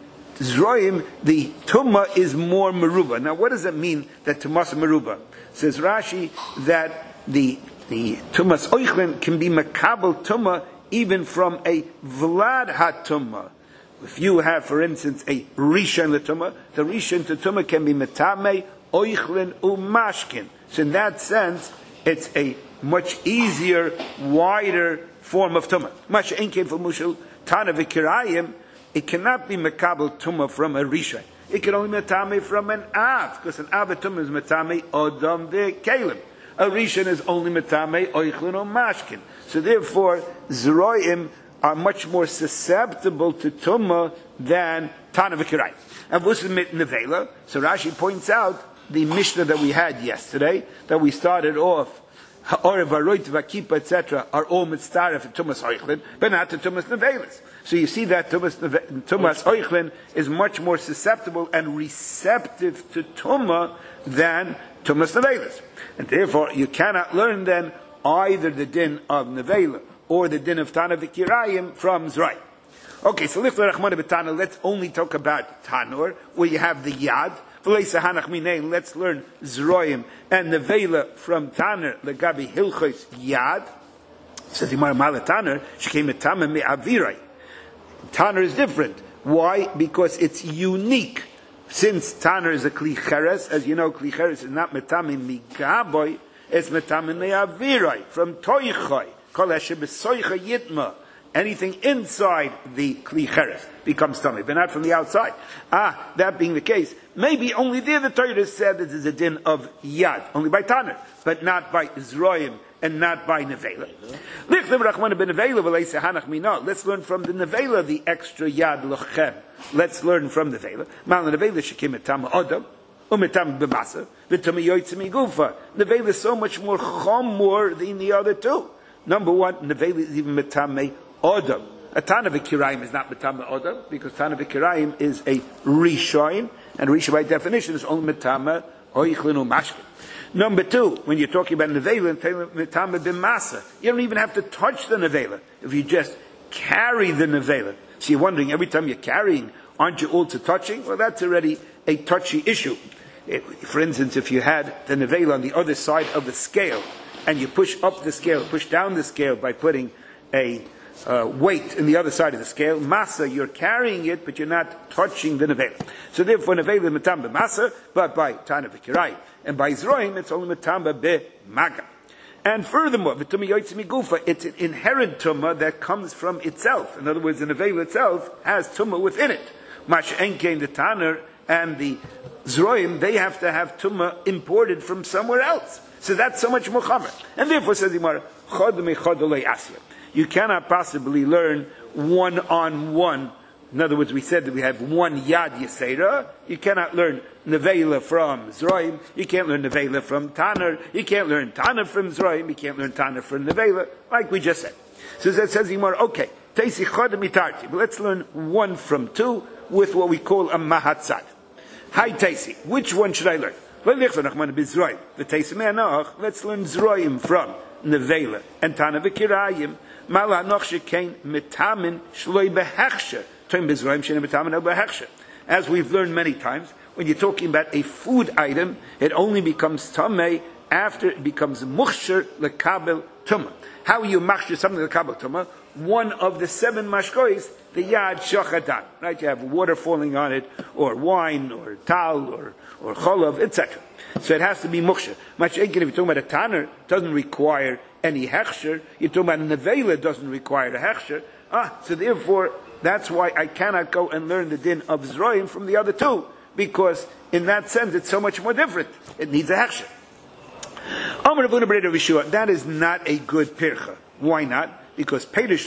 Zroim, the tumma is more meruba. Now, what does it mean that tum'asa meruba? Says Rashi that the tummas oichlin can be makabel tumma even from a vlad hatumma. If you have, for instance, a rishon letumma, the rishon to tumma can be metame oichlin umashkin. So, in that sense, it's a much easier, wider form of tumah. Masha enkein for mushal tana v'kirayim, it cannot be mekabel tumah from a rishon. It can only metame from an av, because an av tumah is metame odam v'kelim. A rishon is only metame oichlin or mashkin. So therefore, zroim are much more susceptible to tumah than tana v'kirayim. And what's mit nevela? So Rashi points out the Mishnah that we had yesterday, that we started off, Ha'orev, Ha'roit, V'kipa, etc., are all mitzvah for Tumas Oichlin, but not to Tumas Nevelis. So you see that Tumas Oichlin is much more susceptible and receptive to Tumah than Tumas Nevelis. And therefore, you cannot learn then either the din of Nevela or the din of Tana V'kirayim from Zray. Okay, so let's only talk about Tanur, where you have the Yad. Let's learn Zroim and Nevela from Tanner, Legabi Hilchos Yad. Says Imar Mala Tanner, she came at Tamim me Avirai. Tanner is different. Why? Because it's unique. Since Tanner is a Kli Cheres, as you know, Kli Cheres is not Metamim mi Gaboy, it's Metamim me Avirai, from Toichoi. Kol Hashem Besoicha Yitma. Anything inside the Kli Cheres becomes tummy, but not from the outside. That being the case, maybe only there the Torah said that there's a din of Yad, only by Tanner, but not by Zroim and not by Nevela. Let's learn from the Nevela the extra Yad Lochem. Let's learn from the Nevela. Mal Nevela shekim etam odam umetam b'masa v'tam yoytzim igufa. Nevela is so much more chomor than the other 2. Number 1, Nevela is even metamei odam. A Tana v'kirayim is not metame odam, because Tana v'kirayim is a rishoin, and rishoin by definition is only metame oichlin u'mashkin. Number 2, when you're talking about nevela, metame b'masa, you don't even have to touch the nevela if you just carry the nevela. So you're wondering, every time you're carrying, aren't you also touching? Well, that's already a touchy issue. For instance, if you had the nevela on the other side of the scale, and you push up the scale, push down the scale by putting a weight in the other side of the scale, masa, you're carrying it, but you're not touching the nevela. So therefore, nevela is metam b'masa, but by Tana v'kirayim. And by Zroim, it's only metam b'maga. And furthermore, v'tumah yoytzim migufa, it's an inherent tumah that comes from itself. In other words, the nevela itself has tumah within it. Mash enkein, the Tanner and the Zroim, they have to have tumah imported from somewhere else. So that's so much more chamer. And therefore, says Imar, chod mechod olei asya. You cannot possibly learn one-on-one. In other words, we said that we have one Yad Yesera. You cannot learn Nevela from Zroim. You can't learn Nevela from Tanner. You can't learn Tanner from Zroim. You can't learn Tanner from Nevela, like we just said. So that says Imar, okay, Teisi chod mitarti. But let's learn 1 from 2 with what we call a Mahatzad. Hi Teisi, which one should I learn? Let's learn Zroim from Nevela and Tana v'kirayim. As we've learned many times, when you're talking about a food item, it only becomes tamei after it becomes muchsher lekabel tumah. How you machsher something lekabel tumah? One of the 7 mashkois, the yad shachadan, right? You have water falling on it, or wine, or tal, or cholav, etc. So it has to be muksher. Much if you're talking about a tanner, it doesn't require any hechsher. You're talking about a nevela, doesn't require a hechsher. So therefore, that's why I cannot go and learn the din of Zroim from the other two, because in that sense it's so much more different. It needs a hechsher. That is not a good pircha. Why not? Because it's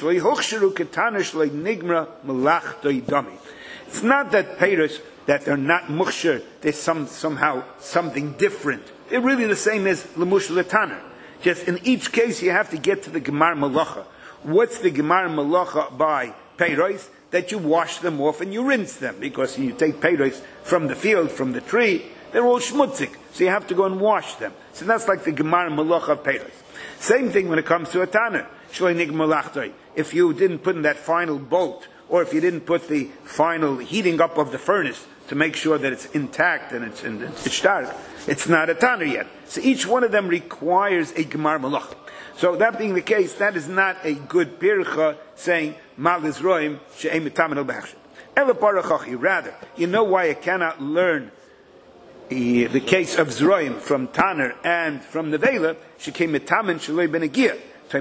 not that peiros that they're not muksher, there's somehow something different. They're really the same as lemush letaner. Just in each case you have to get to the gemar malacha. What's the gemar malacha by peiros? That you wash them off and you rinse them, because you take peiros from the field, from the tree, they're all shmutzik, so you have to go and wash them. So that's like the gemar malacha of peiros. Same thing when it comes to a tanner. If you didn't put in that final bolt, or if you didn't put the final heating up of the furnace to make sure that it's intact and it's stark, it's not a tanner yet. So each one of them requires a gemar malach. So that being the case, that is not a good pircha saying mal Yisroim she'em mitamen al b'hechsher. Ela parachachi. Rather, you know why I cannot learn the case of Zroim from Tanner and from Nevela, she came mitamen shaloi benegiyah.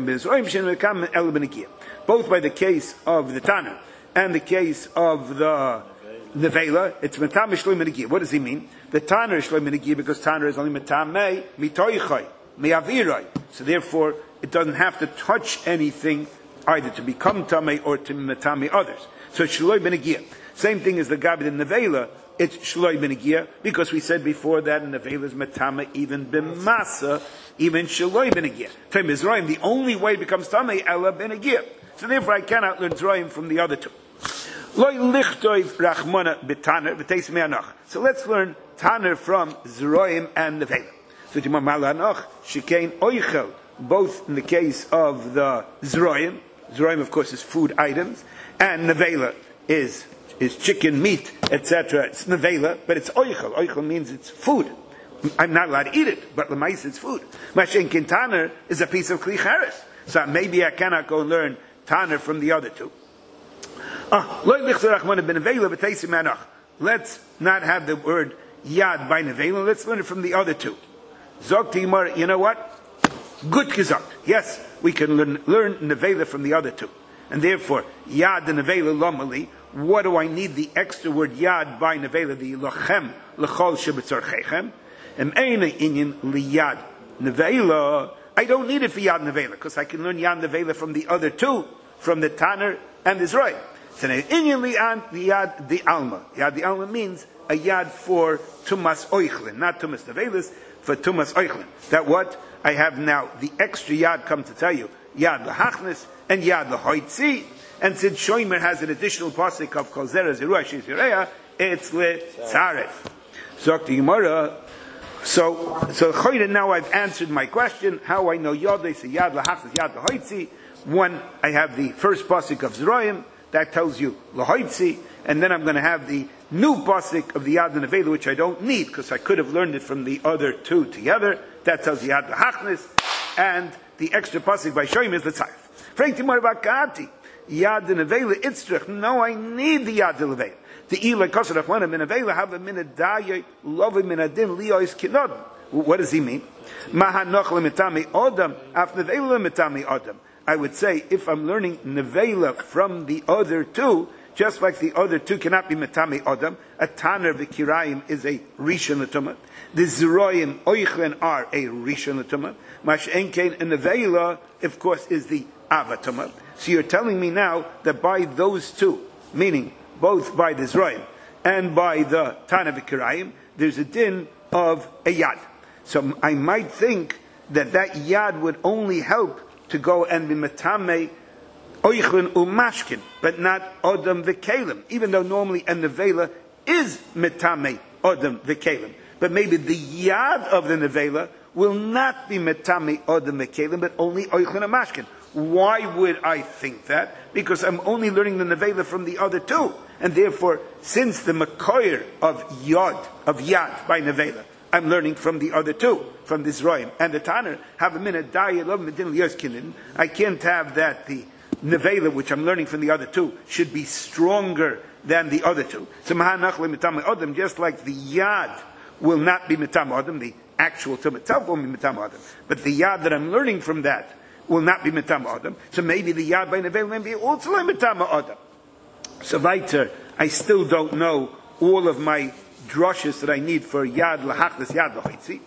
Both by the case of the Tanner and the case of the Nevela, it's metam shloi benegiyah. What does he mean? The Tanner is shloi benegiyah because Tanner is only metam mitoichai, meavirai. So therefore, it doesn't have to touch anything either to become tamei or to metame others. So it's shloi benegiyah. Same thing as the Gabi in Nevela. It's shloi benegiyah, because we said before that in Nevela is metame even b'masa, even shloi benegiyah. Time is Zroim, the only way it becomes tamei ela benegiyah. So therefore I cannot learn Zroim from the other two. Loi lichtoiv rachmana b'taner v'teis me'anach. So let's learn Taner from Zroim and Nevela. So Timar Malanach, Shikein Oichel, both in the case of the Zroim. Zroim, of course, is food items, and Nevela is chicken, meat, etc. It's nevela, but it's oichel. Oichel means it's food. I'm not allowed to eat it, but lemais it's food. Mashenkin taner is a piece of kli cheres. So maybe I cannot go learn taner from the other two. Let's not have the word yad by nevela. Let's learn it from the other two. Zog timar, you know what? Good gezakt. Yes, we can learn nevela from the other two. And therefore, yad and nevela lomali. What do I need the extra word yad by nevela, the lochem lechol shebetzorchechem? Eina inyan liyad nevela. I don't need it for yad nevela because I can learn yad nevela from the other two, from the Tanner and the Zroim. So inyan liyad the alma. Yad the alma means a yad for tumas oichlin, not tumas nevelas, for tumas oichlin. That what I have now the extra yad come to tell you, yad lahachnis and yad lahoitzi. And since Shomer has an additional pasuk of Kol Zera Zerua Shis Yereya, it's Tzaref. Zok the Gemara. So Choyre, now I've answered my question. How I know Yod, say Yad Lahachas, Yad Lahoitzi. One, I have the first pasuk of Zroim that tells you Lahoitzi, and then I'm going to have the new pasuk of the Yad Nevela, which I don't need because I could have learned it from the other two together. That tells Yad Lahachas, and the extra pasuk by Shomer is the Tzaref. Frank Timor Bakati. Yad nevela itzrich. No, I need the yad nevela. The ila kasher achmana min nevela have a min adayy love min adin liyos kinod. What does he mean? Mahanoch lemitami odam af nevela lemitami odam. I would say if I'm learning nevela from the other two, just like the other two cannot be mitami odam, a taner v'kirayim is a rishon l'tumah. The zeroyim oichlen are a rishon l'tumah. Mash enkein and nevela, of course, is the avatumah. So you're telling me now that by those two, meaning both by the Zroim and by the Tana v'Kirayim, there's a din of a yad. So I might think that yad would only help to go and be metame oichlin umashkin, but not odam v'kelim. Even though normally a nevela is metame odam v'kelim, but maybe the yad of the nevela will not be metame odam v'kelim, but only oichlin umashkin. Why would I think that? Because I'm only learning the nevela from the other two. And therefore, since the makoyer of yad by nevela, I'm learning from the other two, from this roim. And the Tanner, have a minute, I can't have that the nevela, which I'm learning from the other two, should be stronger than the other two. So just like the yad will not be mitam adam, the actual tum itself will be mitam adam, but the yad that I'm learning from that will not be mitam adam. So maybe the yad by nevela may be also mitam adam. So weiter, I still don't know all of my drushes that I need for yad lahachlis, yad lachaitzi.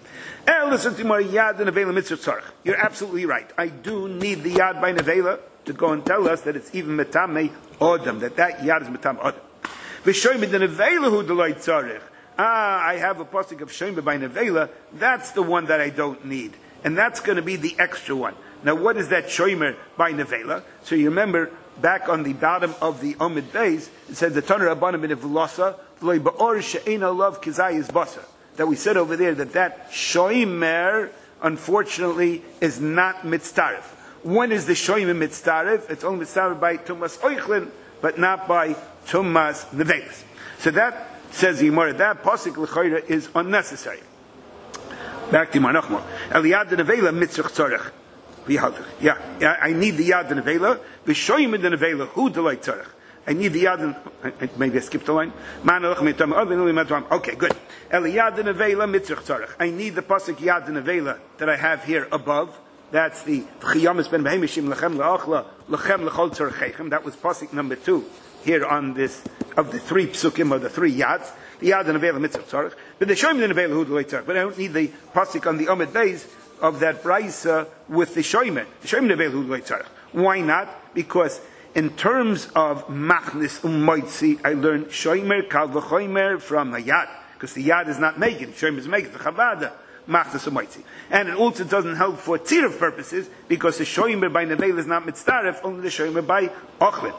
You're absolutely right. I do need the yad by nevela to go and tell us that it's even metame adam, that yad is metame adam. V'shoyme de nevela hu deloy tzarich. I have a pasuk of shoyme by nevela. That's the one that I don't need, and that's going to be the extra one. Now, what is that shoymer by nevela? So you remember back on the bottom of the Omid Beis, it says the Tanur Rabbanim in Velasa v'loy ba'or she'ena love kizayis basar. That we said over there that shoymer, unfortunately, is not mitzaref. When is the shoymer mitzaref? It's only mitzaref by tumas oichlin, but not by tumas nevelis. So that says the Gemara, that pasuk l'chayra is unnecessary. Back to Manachma. Eliyad nevela mitzvach tzarech. Yeah, I need the yad nevela. V'shoyim the nevela who delight tzarech. I need the yad. Maybe I skipped the line. Okay, good. Eliyad nevela mitzvach tzarech. I need the pasuk yad nevela that I have here above. That's the Chiyamis ben Behemishim lechem leachla lechem lechol tzarechechem. That was pasuk number 2 here on this of the 3 psukim of the 3 yads. The yad nevela mitzvach tzarech. But the shoyim the nevela who delight tzarech. But I don't need the pasuk on the Omid Beis of that brisa with the shoymer. The shoymer nevela who delight tzarech. Why not? Because in terms of machnis umoitzi, I learned shoymer kal v'choymer from a yad, because the yad is not making. Shoymer is making the chavada. And it also doesn't help for tziruf purposes, because the shoymer by nevela is not mitzaref, only the shoymer by ochlin.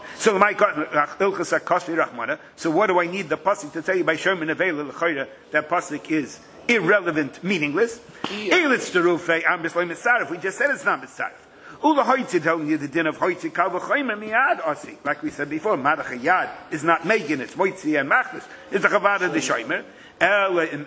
So what do I need the pasuk to tell you by shoymer nevela l'chayra? That pasuk is irrelevant, meaningless. We just said it's not mitzaref. Ula hoitzi telling you the din of hoitzi kal v'choymer miyad osi. Like we said before, madach yad is not making, it's moitzi and machlis. It's the chavada the shoymer. I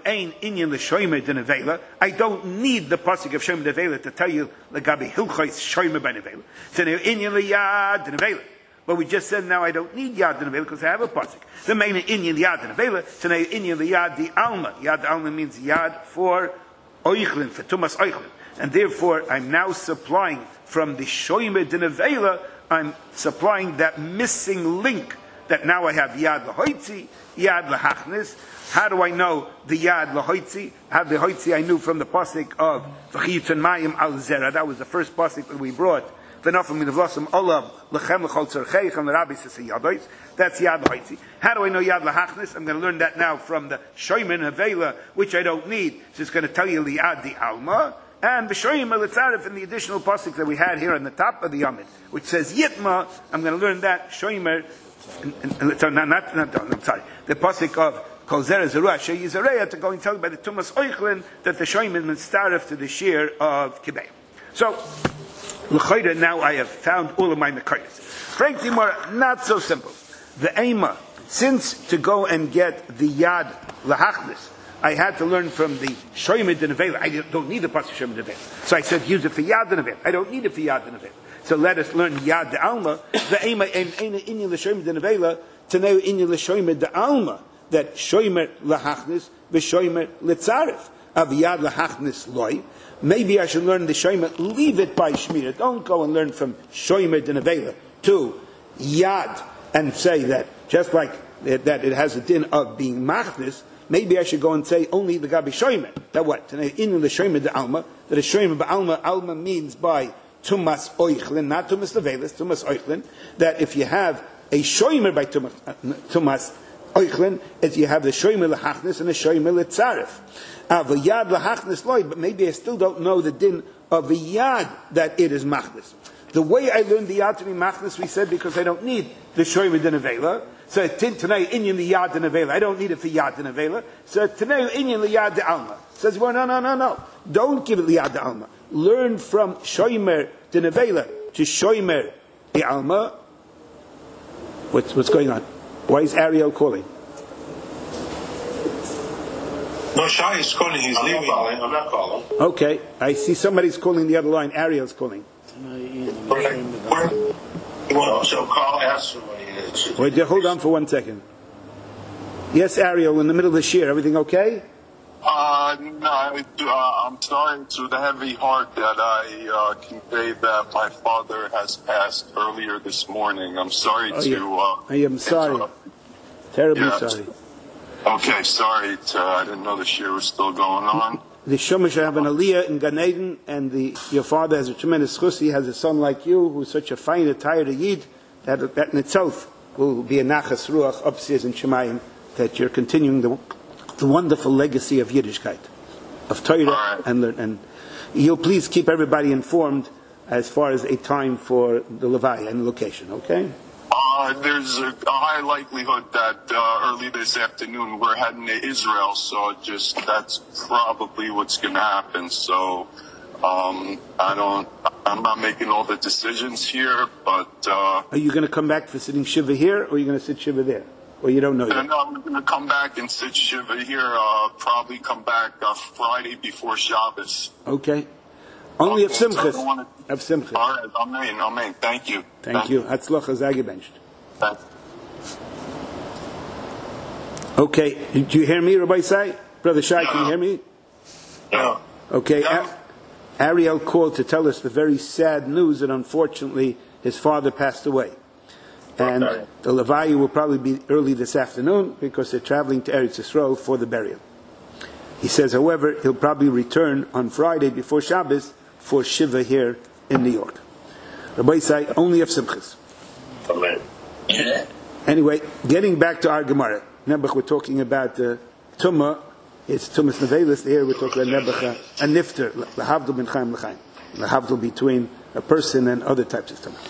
don't need the pasuk of Shoymer Nevela to tell you Lagabi Hilchos Shoymer by Nevela. So now Inyan Yad Nevela. But we just said now I don't need Yad Nevela because I have a pasuk. The main Inyan Yad Nevela. So now Inyan Yad the Alma. Yad Alma means Yad for Oichlin, for Tumas Oichlin. And therefore I'm now supplying from the Shoymer Nevela, I'm supplying that missing link that now I have Yad Lahoitzi, Yad Lahachnis. How do I know the Yad Lahoitzi? Have the Hoitzi I knew from the pasuk of V'chiyutzon Mayim Al Zera. That was the first pasuk that we brought. V'nafam min avlasam olav lechem lechol tzarcheichem l'rabbi sasei yadois. That's Yad Lahoitzi. How do I know Yad Lahachnis? I'm going to learn that now from the Shoymer Nevela, which I don't need. So it's going to tell you the Yad the Alma. And the Shoymer Litzaref in the additional pasuk that we had here on the top of the Yamid, which says Yitma. I'm going to learn that Shoymer. I'm sorry. The pasuk of Kol Zera Zerua She Yizareya to go and tell you by the Tumas Oichlin that the Shoyim is mitzaref to the shear of Kibay. So, l'chayda, now I have found all of my mekayos. Frankly, more not so simple. The Eima, since to go and get the Yad Lahachlis, I had to learn from the Shoyim de Nevela. I don't need the pasuk Shoyim de Nevela. So I said, use it for Yad de Nevela. I don't need it for Yad de Nevela. So let us learn Yad de Alma. The Eima in Inyan l'Shoyim de Nevela to know Inyan l'Shoyim de Alma. That shoymer lahachnis v'shoymer litzaref of yad lahachnis loy. Maybe I should learn the shoymer. Leave it by shmira. Don't go and learn from shoymer de nevela to yad and say that just like that it has a din of being machnis. Maybe I should go and say only the gabi shoymer. That what? In the shoymer de alma. That a shoymer ba'alma alma means by tumas oichlin, not tumas nevelis, tumas oichlin. That if you have a shoymer by tumas Oichlin, if you have the shoymer lahachnis and the shoymer litzaref. The yad lahachnis loy, but maybe I still don't know the din of the yad that it is machnis. The way I learned the yad to be machnis, we said, because I don't need the shoymer de nevela. So tonight, inyan the yad de nevela. I don't need it for yad de nevela. So tonight, inyan the yad de alma. Says, well, no. Don't give it the yad de alma. Learn from shoymer de nevela to Shoimer the Alma. What's going on? Why is Ariel calling? No, Shai is calling. He's leaving. I'm not calling. Okay, I see somebody's calling the other line. Ariel's calling. So call, ask him what he is. Wait, hold on for 1 second. Yes, Ariel, in the middle of the shir, everything okay? No, I'm sorry to the heavy heart that I conveyed that my father has passed earlier this morning. I'm sorry I am sorry. Terribly sorry. Okay, sorry. I didn't know the shir was still going on. The Shomesh have an aliyah in Gan Eden, and your father has a tremendous chus. He has a son like you, who's such a fine, attired yid, that in itself will be a nachas ruach upstairs in Shemayim, that you're continuing the wonderful legacy of Yiddishkeit, of Torah, and you'll please keep everybody informed as far as a time for the Levaya and location, okay? There's a high likelihood that early this afternoon we're heading to Israel, so that's probably what's going to happen. So I'm not making all the decisions here, but are you going to come back for sitting shiva here, or are you going to sit shiva there? Or you don't know yet? No, I'm going to come back and sit shiva here. Probably come back Friday before Shabbos. Okay. Only of Simchas. Of Simchas. All right. Amen. Thank you. Thank you. Hatzlacha zagebenched. Okay. Do you hear me, Rabbi Sai? Brother Shai, can you hear me? No. Okay. No. Ariel called to tell us the very sad news that unfortunately his father passed away. And the Levaya will probably be early this afternoon because they're traveling to Eretz Yisrael for the burial. He says, however, he'll probably return on Friday before Shabbos for Shiva here in New York. Rabbi Say, only of Simchas. Amen. Anyway, getting back to our Gemara. Nebuch, we're talking about Tumah. It's Tumas Nevelis. Here we're talking about Nebuch, a Nifter, Lahavdul bin Chaim L'chaim. Lahavdul between a person and other types of Tumah.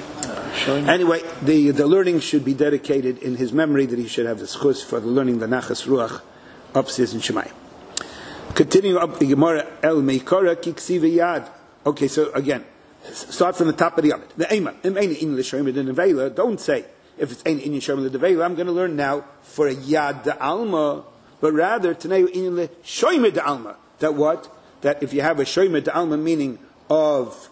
Anyway, the learning should be dedicated in his memory, that he should have the schus for the learning the Nachas Ruach upstairs in Shemayim. Continuing up the Gemara, El Meikara Kiksiva Yad. Okay, so again, start from the top of the Amid. The Eima, Im Eini In L'Shomer the Nevela. Don't say, if it's Eini In L'Shomer the Nevela, I'm going to learn now for a Yad de Alma, but rather, Tanei In L'Shomer de Alma. That what? That if you have a Shomer de Alma, meaning of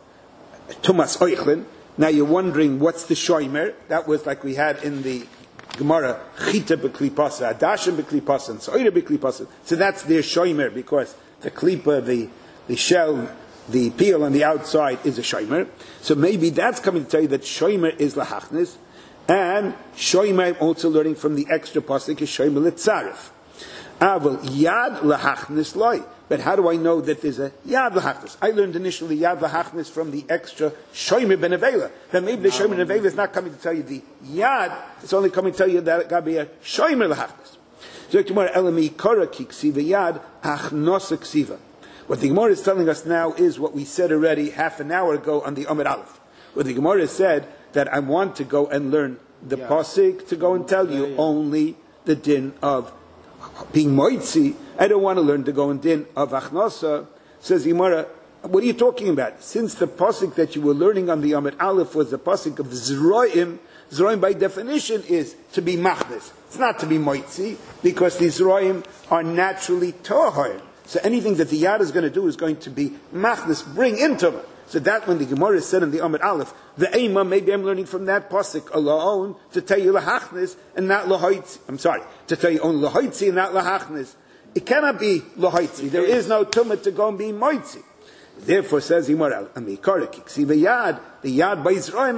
Tumas Oichlin, now you're wondering what's the shomer. That was like we had in the Gemara, Chita b'klipasa, Adashim b'klipasa, and Soira b'klipasa. So that's their shomer, because the klipa, the shell, the peel on the outside is a shomer. So maybe that's coming to tell you that shomer is lahachnis, and shomer I'm also learning from the extra pasuk is shomer litzarif. Aval yad lahachnis loy. But how do I know that there's a Yad L'Hachnis? I learned initially Yad L'Hachnis from the extra Shomer Ben Avela. Then maybe the Shomer Ben Avela is not coming to tell you the Yad, it's only coming to tell you that it got to be a Shomer L'Hachnis. So tomorrow, Elami Kora Ki Ksiva Yad, Achnosa Ksiva. What the Gemara is telling us now is what we said already half an hour ago on the Amid Aleph. What the Gemara said, that I want to go and learn the Pasik, to go and tell you only the din of being moitzi. I don't want to learn to go in din of achnosa. Says Gemara, what are you talking about? Since the pasuk that you were learning on the Amid Aleph was the pasuk of Zroim, Zroim by definition is to be machnes. It's not to be moitzi, because the Zroim are naturally tohar. So anything that the Yad is going to do is going to be machnes, bring into it. So that when the Gemara said in the Amid Aleph, the Eima, maybe I'm learning from that pasuk alone to tell you lahachnis and not lahoitzi. I'm sorry, to tell you only lahoitzi and not lahachnis. It cannot be lahoitzi. There is no tumah to go and be moitzi. Therefore, says Gemara, amikara kiksiva yad, the yad by Yisroim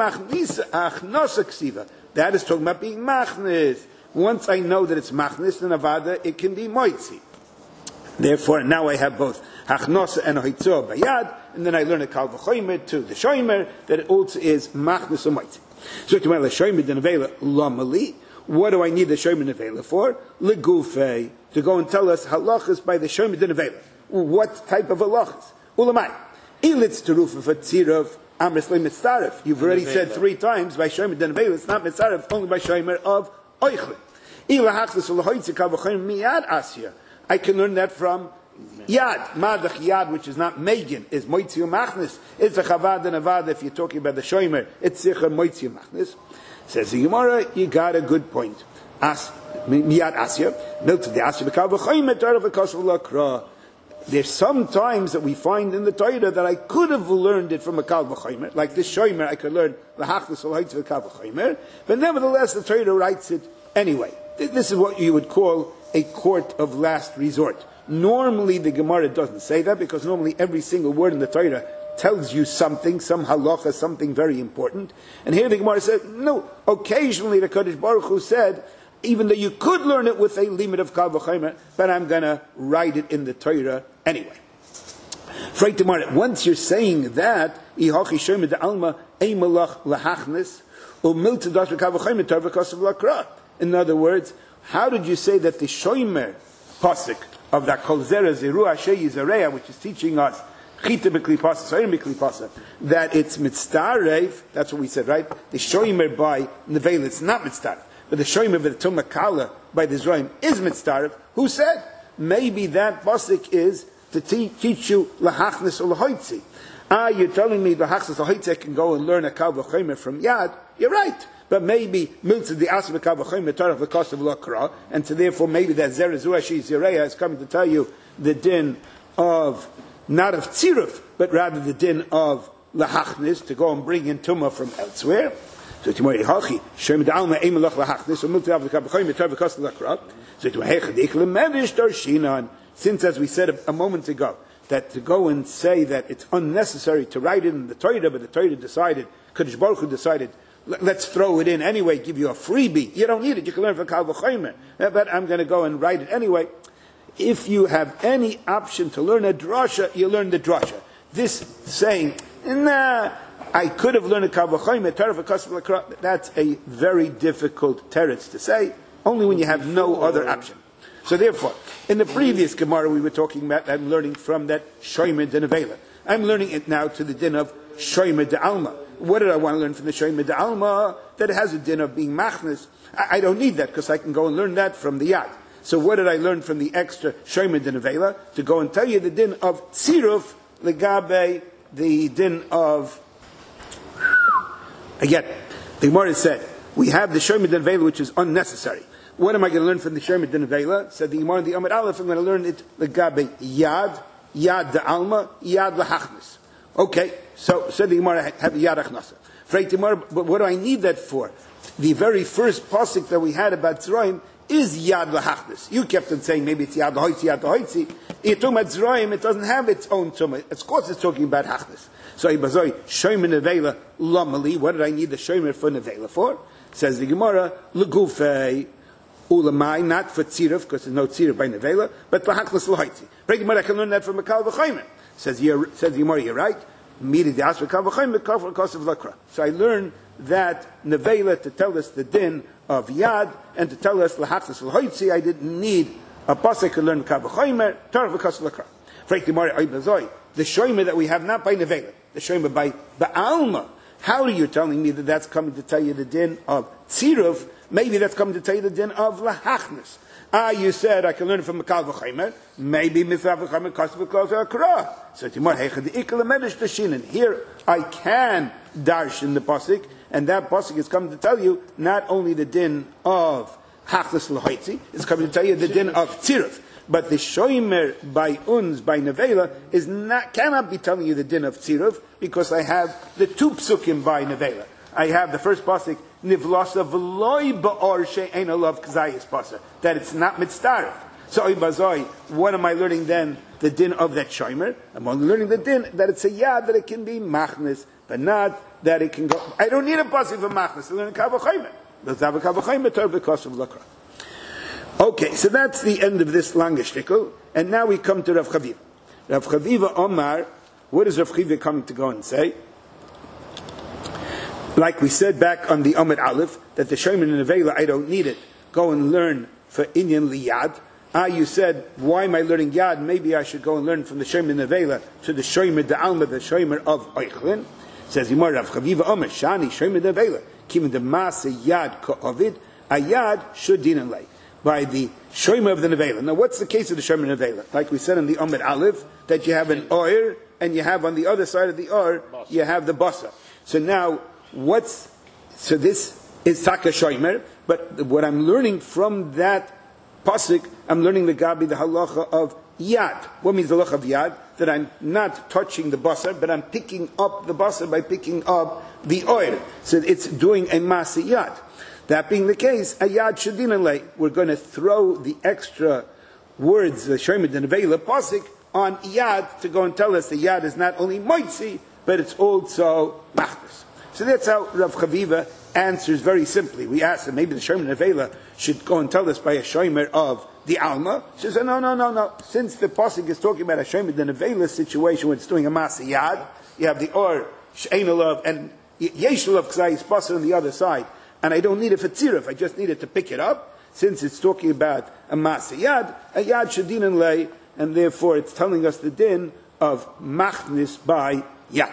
achnosa ksiva. That is talking about being machnis. Once I know that it's machnis and avada, it can be moitzi. Therefore, now I have both hachnosa and hoitzor bayad, and then I learn a kal v'choymer to the shoymer, that it also is machnos and moitzi. So to the shoymer the nevela lamali. What do I need the shoymer nevela for? Legufei, to go and tell us halachas by the shoymer the nevela. What type of halachas? Ulamai ilitz terufa for tzirav amrislei mitzaref. You've already said 3 times by shoymer the nevela. It's not mitzaref, only by shoymer of oichlin. Ilahachas ulahoitzi kal v'choymer miyad asya. I can learn that from Yad, madach yad, which is not Megan, is moitzi machnis. It's a chavad and avad. If you're talking about the shomer, it's sicher moitzi machnis. Says the Gemara, you got a good point. Miyad asya, milta the asya b'kal v'choyim Torah v'kosov l'kra. There's some times that we find in the Torah that I could have learned it from a kal v'chomer, like this shomer I could learn l'hachlis l'hoitz v'kal v'chomer, but nevertheless the Torah writes it anyway. This is what you would call a court of last resort. Normally the Gemara doesn't say that, because normally every single word in the Torah tells you something, some halacha, something very important. And here the Gemara says, no, occasionally the Kodesh Baruch Hu said, even though you could learn it with a limit of kal v'chomer, but I'm going to write it in the Torah anyway. Once you're saying that, in other words, how did you say that the shomer pasuk of that kol zera zeru asher yizareya, which is teaching us chita b'kli pasuk, that it's mitztarev? That's what we said, right? The shomer by nevel, it's not mitztarev, but the shomer of the tumakala by the zraim is mitztarev. Who said? Maybe that pasuk is to teach you lahachnis or lahoitzi. You're telling me lahachnis lahoitzi can go and learn a kal v'chomer from Yad. You're right. But maybe miltzah the asma kal v'chomer Torah v'kosav l'kra, and so therefore maybe that zera zuashi zireya is coming to tell you the din of, not of tziruf, but rather the din of lahachnis, to go and bring in tumah from elsewhere. So tomorrow hachi shem da'alma eimelach lahachnis, or miltzah kal v'chomer Torah v'kosav l'kra. So tomorrow hechadik lemedish darshinan. Since, as we said a moment ago, that to go and say that it's unnecessary to write it in the Torah, but the Torah decided, Kodesh Baruch Hu decided, let's throw it in anyway, give you a freebie. You don't need it, you can learn from Kal V'chomer. But I'm going to go and write it anyway. If you have any option to learn a drasha, you learn the drasha. This saying, nah, I could have learned a Kal V'chomer, Torah v'kosav l'kra, that's a very difficult teretz to say, only when you have no other option. So therefore, in the previous Gemara we were talking about, I'm learning from that Shomer de Nevela. I'm learning it now to the din of Shomer de Alma. What did I want to learn from the Shomer de Alma? That it has a din of being machnes. I don't need that, because I can go and learn that from the Yad. So what did I learn from the extra Shomer de Nevela? To go and tell you the din of Tziruf, Legabe, the din of... Again, the Gemara said, we have the Shomer de Nevela, which is unnecessary. What am I going to learn from the Shomer de Nevela? Said the Gemara in the Amud Aleph, I'm going to learn it Legabe Yad, Yad de Alma, Yad Lahachnis. Okay, so said the Gemara, have Yad Achnasa. But what do I need that for? The very first pasuk that we had about Zraim is Yad Lahachnis. You kept on saying maybe it's Yad Lahoitzi, Yad Lahoitzi. You're talking about Zraim, it doesn't have its own tumah. Of course it's talking about Hachnis. So Ibazoi, Shomer Nevela, Lamali, what did I need the Shomer for Nevela for? Says the Gemara, Legufei, Ulamai, not for tziruf, because there's no tziruf by nevela, but lahachlis l'hoitzi. I can learn that from a kal v'chomer. Says the Gemara, you're right. So I learned that nevela to tell us the din of yad and to tell us lahachlis l'hoitzi. I didn't need a pasuk to learn kal v'chomer, Torah v'kosav l'kra. The shomer that we have not by nevela, the shomer by ba'alma. How are you telling me that that's coming to tell you the din of tziruf? Maybe that's coming to tell you the din of lahachnis. You said I can learn it from Kal V'chomer. Maybe Mitzvah V'chomer Kosav V'kosov L'kra. So Timor Heichad Ikal Medish Tashinan. Here I can darsh in the pasuk, and that pasuk is coming to tell you not only the din of hachlis l'hoitzi, it's coming to tell you the din of tziruf. But the shomer by nevela cannot be telling you the din of tziruf, because I have the two psukim by nevela. I have the first pasuk nivlasa v'loy ba'or she'ein alav k'zayis pasuk, that it's not mitzdarif. So ibazoi, what am I learning then? The din of that shomer. I'm only learning the din that it's a yad, that it can be machnis, but not that it can go. I don't need a pasuk for machnis. I learn a kal v'chomer. L'zav kal v'chomer Torah v'kosav l'kra. Okay, so that's the end of this long shtickle, and now we come to Rav Chaviva. Rav Chaviva Omar, what is Rav Chaviva coming to go and say? Like we said back on the Amud Aleph, that the Shomer and Nevela, I don't need it. Go and learn for Inyan Liyad. You said, why am I learning Yad? Maybe I should go and learn from the Shomer and Nevela to the Shomer de Alma, the Shomer of Eichlin. Says Yimar Rav Chaviva Omar, Shani Shomer Nevela, Kim the Masa Yad Ka'ovid, a Yad should din lay. by the shomer of the nevela. Now, what's the case of the shomer nevela? Like we said in the Amid Aleph, that you have an oir, and you have on the other side of the oir, you have the basa. So now, this is taka shomer, but what I'm learning from that pasuk, I'm learning the halacha of yad. What means the halacha of yad? That I'm not touching the basar, but I'm picking up the basar by picking up the oil. So it's doing a masi yad. That being the case, a yad shadinalei. We're going to throw the extra words, the shomer and nevela pasuk, on yad to go and tell us the yad is not only moitzi, but it's also machnas. So that's how Rav Chaviva answers very simply. We asked him, maybe the shomer and nevela should go and tell us by a shomer of the Alma. She says, no. Since the pasuk is talking about a shomer and nevela situation when it's doing a masi yad, you have the or she'enalav and yeshulav k'zayis pasuk on the other side. And I don't need it for tziruf, I just need it to pick it up. Since it's talking about a masi yad, a yad shadin lei, and therefore it's telling us the din of machnis by yad.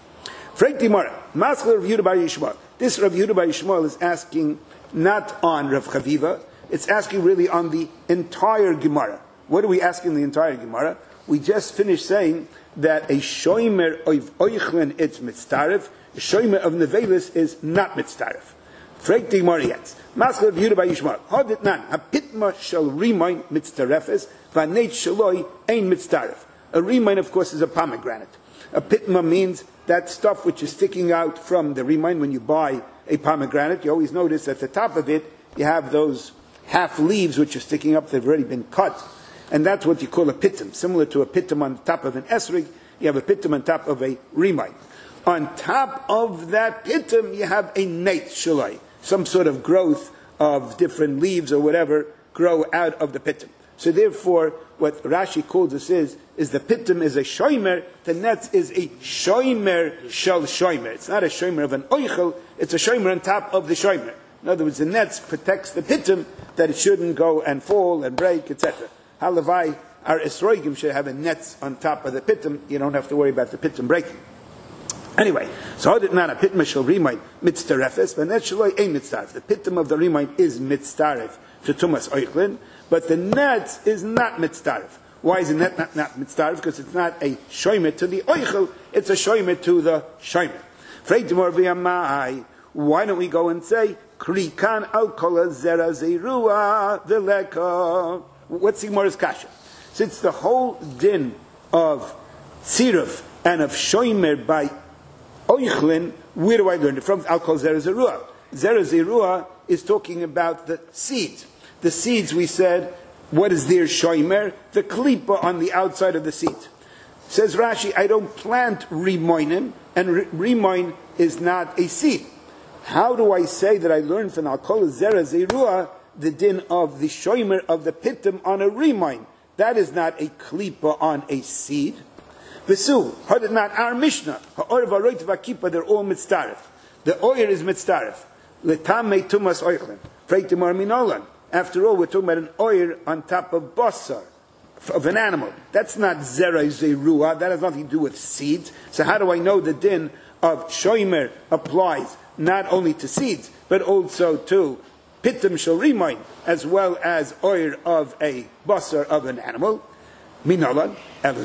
Frek Dimara, Maskal Rav Yehuda bar Yishmael. This Rav Yehuda bar Yishmael is asking not on Rav Chaviva, it's asking really on the entire Gemara. What are we asking the entire Gemara? We just finished saying that a shomer of oichlin it's mitztaref, a shomer of nevelis is not mitztaref. Frek Dimara yet. Maskal Rav Yehuda bar Yishmael. Hadit nan, hapitma shall remind mitztarefes, vaneit shaloi ein mitztaref. A remind, of course, is a pomegranate. A pitma means that stuff which is sticking out from the remind when you buy a pomegranate. You always notice at the top of it, you have those half leaves which are sticking up, they've already been cut. And that's what you call a pitum. Similar to a pitum on the top of an esrig, you have a pitum on top of a remind. On top of that pitum, you have a neit shalai. Some sort of growth of different leaves or whatever grow out of the pitum. So therefore, what Rashi calls us is the pitum is a shomer, the netz is a shomer shel shomer. It's not a shomer of an oichel, it's a shomer on top of the shomer. In other words, the netz protects the pitum that it shouldn't go and fall and break, etc. Halavai, our esroigim should have a netz on top of the pitum, you don't have to worry about the pitum breaking. Anyway, so how did not a pitum shall remind mitztarefes, but net shaloi ein mitztaref. The pitum of the remind is mitztaref to tumas oichlin, but the netz is not mitztaref. Why is the net not mitztaref? Because it's not a shomer to the oichel, it's a shomer to the shomer. Why don't we go and say krikan al kol zera zerua veleka? What's the Gemara's kasha? Since the whole din of tziruf and of shomer by oichlin, where do I learn it from? Al kol zera zerua. Zera zerua is talking about the seeds. The seeds, we said, what is their shomer? The klipa on the outside of the seed. Says Rashi, I don't plant rimoinim, and rimoin is not a seed. How do I say that I learned from Al Kol Zera Zerua the din of the shomer of the pitum on a rimoin? That is not a klipa on a seed. Vesu, how did not our Mishnah? Ha'or v'aroit v'kipa, they're all mitztaref. The oyer is mitztaref. Letam me tumas oichlin. Freitimar minolan. After all, we're talking about an oyer on top of basar, of an animal. That's not zera zerua. That has nothing to do with seeds. So how do I know the din of shomer applies not only to seeds, but also to pitum shel rimoin, as well as oyer of a basar of an animal? Minolan.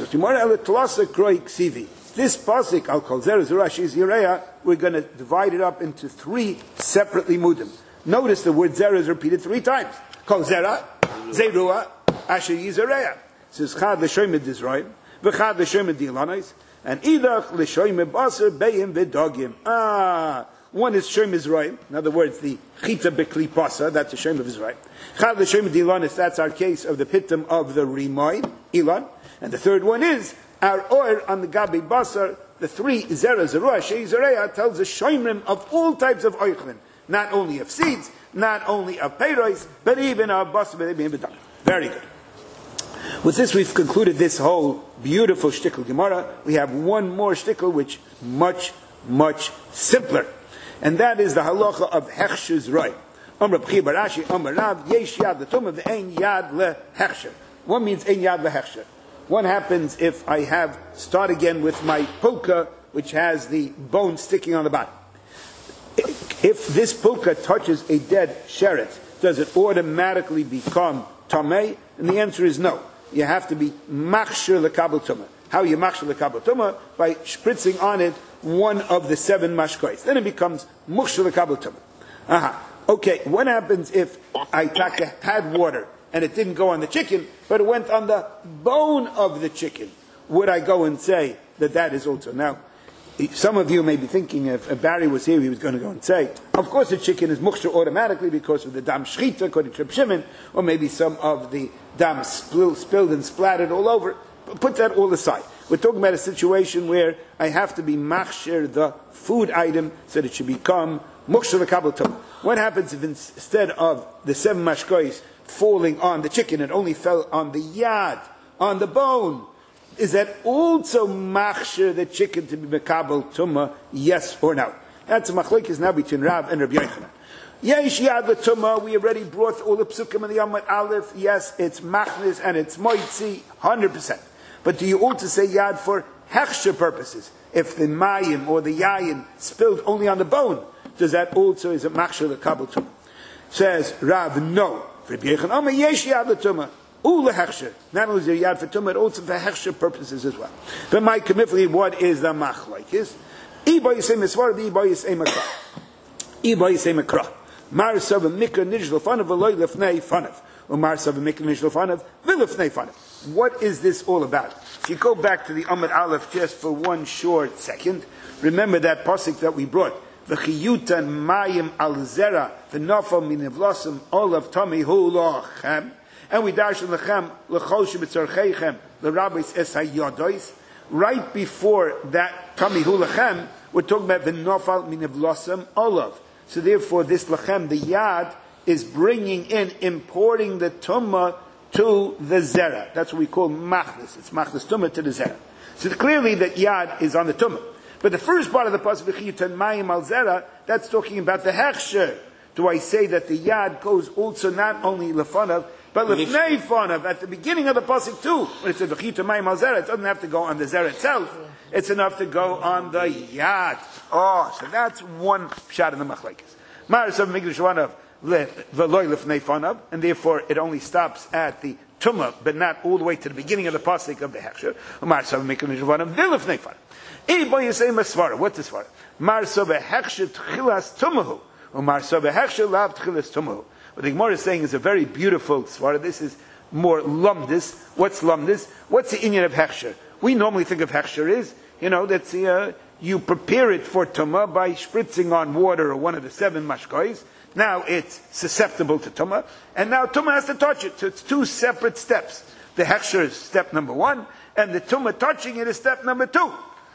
This pasuk, I'll call zera zerashi zireya, we're going to divide it up into 3 separate limudim. Notice the word zera is repeated 3 times. Kol zera, zerua, asher yizareya. Says chad l'shomer dizroim, v'chad l'shomer dilanos, and idach l'shomer baser beim v'dogim. One is shomer zroim. In other words, the chita bekli pasa, that's the shomer of Israel. Chad l'shomer dilanos, that's our case of the pitum of the rimoin, ilan. And the third one is our oil on the gabi basar. The 3 zera zerua shei zareya tells the shomerim of all types of oichlin. Not only of seeds, not only of peiros, but even of basar. Very good. With this, we've concluded this whole beautiful shtickle Gemara. We have one more shtickle, which much, much simpler. And that is the halacha of hechsher zroim. Amr B'chi Barashi, Amr Rav, yesh yad l'tumah v'ein yad lehechsher. What means ein yad lehechsher? What happens if I start again with my pulka, which has the bone sticking on the bottom? If this pulka touches a dead sheret, does it automatically become tamei? And the answer is no. You have to be machshir lekabel tumah. How you machshir lekabel tumah? By spritzing on it one of the 7 mashkois. Then it becomes machshir lekabel tumah. Okay, what happens if I had water and it didn't go on the chicken, but it went on the bone of the chicken? Would I go and say that is also? Now, some of you may be thinking, if Barry was here, he was going to go and say, of course the chicken is mukshar automatically because of the dam shchita, according to Reb Shimon, or maybe some of the dam spilled and splattered all over. But put that all aside. We're talking about a situation where I have to be machshir the food item so that it should become mukshar lekabel tumah. What happens if instead of the 7 mashkois falling on the chicken, it only fell on the yad, on the bone? Is that also machshir the chicken to be mekabel tumah, yes or no? That's a machlokes now between Rav and Rabbi Yochanan. Yesh yad l'tumah, we already brought all the psukim in the Yom Aleph. Yes, it's machnis and it's moitzi, 100%. But do you also say yad for hechsher purposes? If the mayim or the yayin spilled only on the bone, does that also is a machshir lekabel tumah? Says Rav, no. Rabbi Yochanan, yesh yad l'tumah. Not only is there yad for tumah, but also for hechsher purposes as well. But my commitment, what is the machlokes? Iba yisei mesvar, iba yisei makra. Iba yisei makra. Mar sav mikra nijl fanav v'loy lefnei fanav. Or mar sav mikra nijl fanav v'lefnei fanav. What is this all about? If you go back to the Amud Aleph just for one short second, remember that pasuk that we brought. V'chiyutan mayim al zera v'nafal min evlosum olav tami hu lochem. And we dash lechem lechol shebetzorcheichem l'rabbis es hayodos. Right before that tami hu lechem, we're talking about the nofal min evlosum olav. So therefore, this lechem, the yad, is bringing in, importing the tumah to the zera. That's what we call machlis. It's machlis tumah to the zera. So clearly that yad is on the tumah. But the first part of the pasuk v'chiyutan mayim al zera, that's talking about the hechsher. Do I say that the yad goes also not only lefanav, but lefnei fanav, at the beginning of the pasuk too, when it says v'chiyutan mayim al zera, it doesn't have to go on the zera itself. It's enough to go on the yad. Oh, so that's one shot in the machlekes. Marasav migdash fanav v'loy lefnei fanav, and therefore it only stops at the tumah, but not all the way to the beginning of the pasuk of the hechsher. Marasav migdash fanav v'lefnei fanav. What's this for? Marasav hechsher tchilas tumahu. Marasav hechsher lav tchilas tumahu. What the Gemara is saying is a very beautiful svara. This is more lumdis. What's lumdis? What's the inyan of hechsher? We normally think of hechsher is, that's you prepare it for tumah by spritzing on water or one of the 7 mashkois. Now it's susceptible to tumah, and now tumah has to touch it. So it's 2 separate steps. The hechsher is step number 1, and the tumah touching it is step number 2.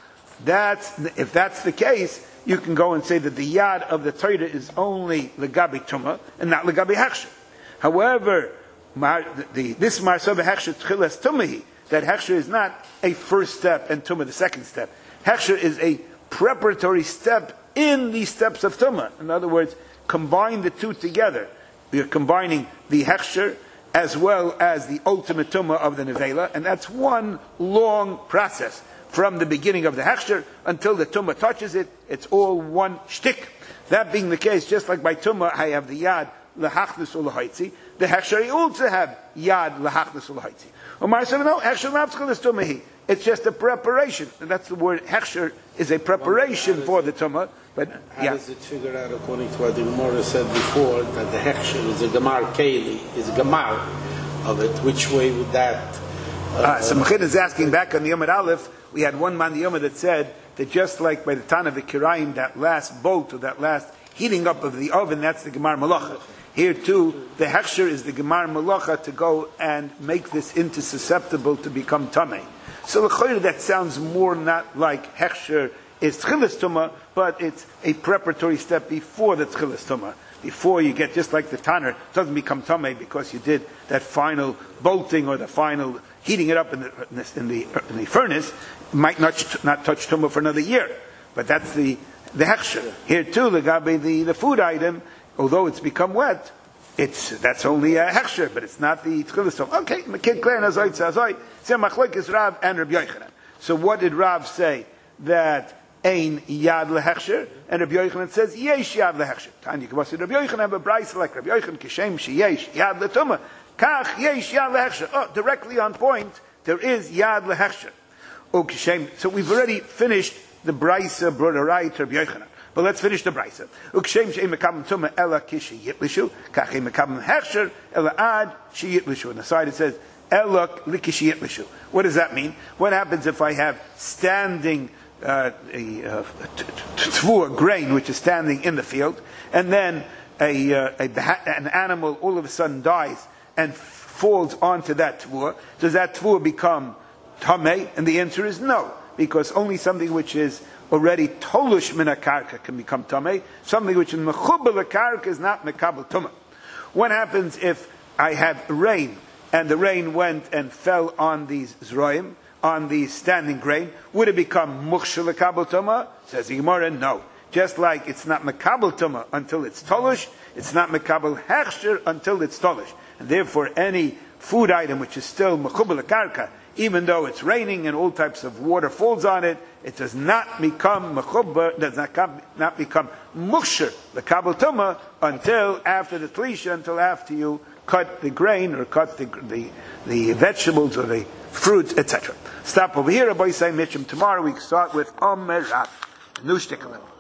If that's the case, you can go and say that the yad of the Torah is only legabi tumah and not legabi hechsher. However, this marsav hechsher tchilas tumahi, that hechsher is not a first step and tumah the second step. Hechsher is a preparatory step in the steps of tumah. In other words, combine the 2 together. You're combining the hechsher as well as the ultimate tumah of the nevela, and that's one long process. From the beginning of the hechsher until the tumah touches it, it's all one shtick. That being the case, just like by tumah, I have the yad lahachnus ulahaitzi. The hechsher I also have yad lahachnus ulahaitzi. Omar said, no, hechsher lavtzchalis tumahi. It's just a preparation. And that's the word hechsher is a preparation for the tumah. But how does it figure out, according to what the Gemara said before, that the hechsher is a gemar keli, is a gemar of it? Which way would that? So Mechid is asking back on the Yom Aleph. We had one man the Yom that said that just like by the Tana of the Kirayim, that last bolt or that last heating up of the oven, that's the gemar malacha. Here too, the hechsher is the gemar malacha to go and make this into susceptible to become tamei. So l'chayr, that sounds more not like hechsher is tchilas tumah, but it's a preparatory step before the tchilas tumah. Before you get, just like the tanner doesn't become tamei because you did that final bolting or the final heating it up in the furnace, might not touch tumah for another year. But that's the hechsher. Here too, the food item, although it's become wet, that's only a hechsher, but it's not the tchilas tumah. Okay, Mekid Klein Azoy Say machlokes Rav and Rabbi Yochanan. So what did Rav say? That ein yad lehechsher, and Rabbi Yochanan says yesh yad lehechsher. Tanya Kavasi Rabbi Yochanan have a brayso like Rabbi Yochanan kishem sheyesh yad letuma, kach yesh yad lehechsher. Oh, directly on point, there is yad lehechsher. Oh, kishem. So we've already finished the brayso brought a right to Rabbi Yochanan. But let's finish the brayso. Ukshem she'em mekabim tuma ela kishi yitlishu, kach em mekabim hechsher ela ad she yitlishu. On the side it says elok likishi yitlishu. What does that mean? What happens if I have standing tvua grain which is standing in the field, and then an animal all of a sudden dies and falls onto that tvua? Does that tvua become tamei? And the answer is no, because only something which is already tolush min karka can become tamei. Something which is mechubel karka is not mekabel tuma. What happens if I have rain and the rain went and fell on these zroim, on the standing grain? Would it become mukshel lekabel tuma? Says the Gemara, no. Just like it's not mekabel tuma until it's tolush, it's not mekabel hechsher until it's tolush. And therefore, any food item which is still mechubel karka, even though it's raining and all types of water falls on it, it does not become mechubba, does not become muksher lekabel tuma until after the tlisha, until after you cut the grain or cut the vegetables or the fruits, etc. Stop over here. Rabbi Yisrael Mitchum. Tomorrow we start with Omer Rav. New shtickle.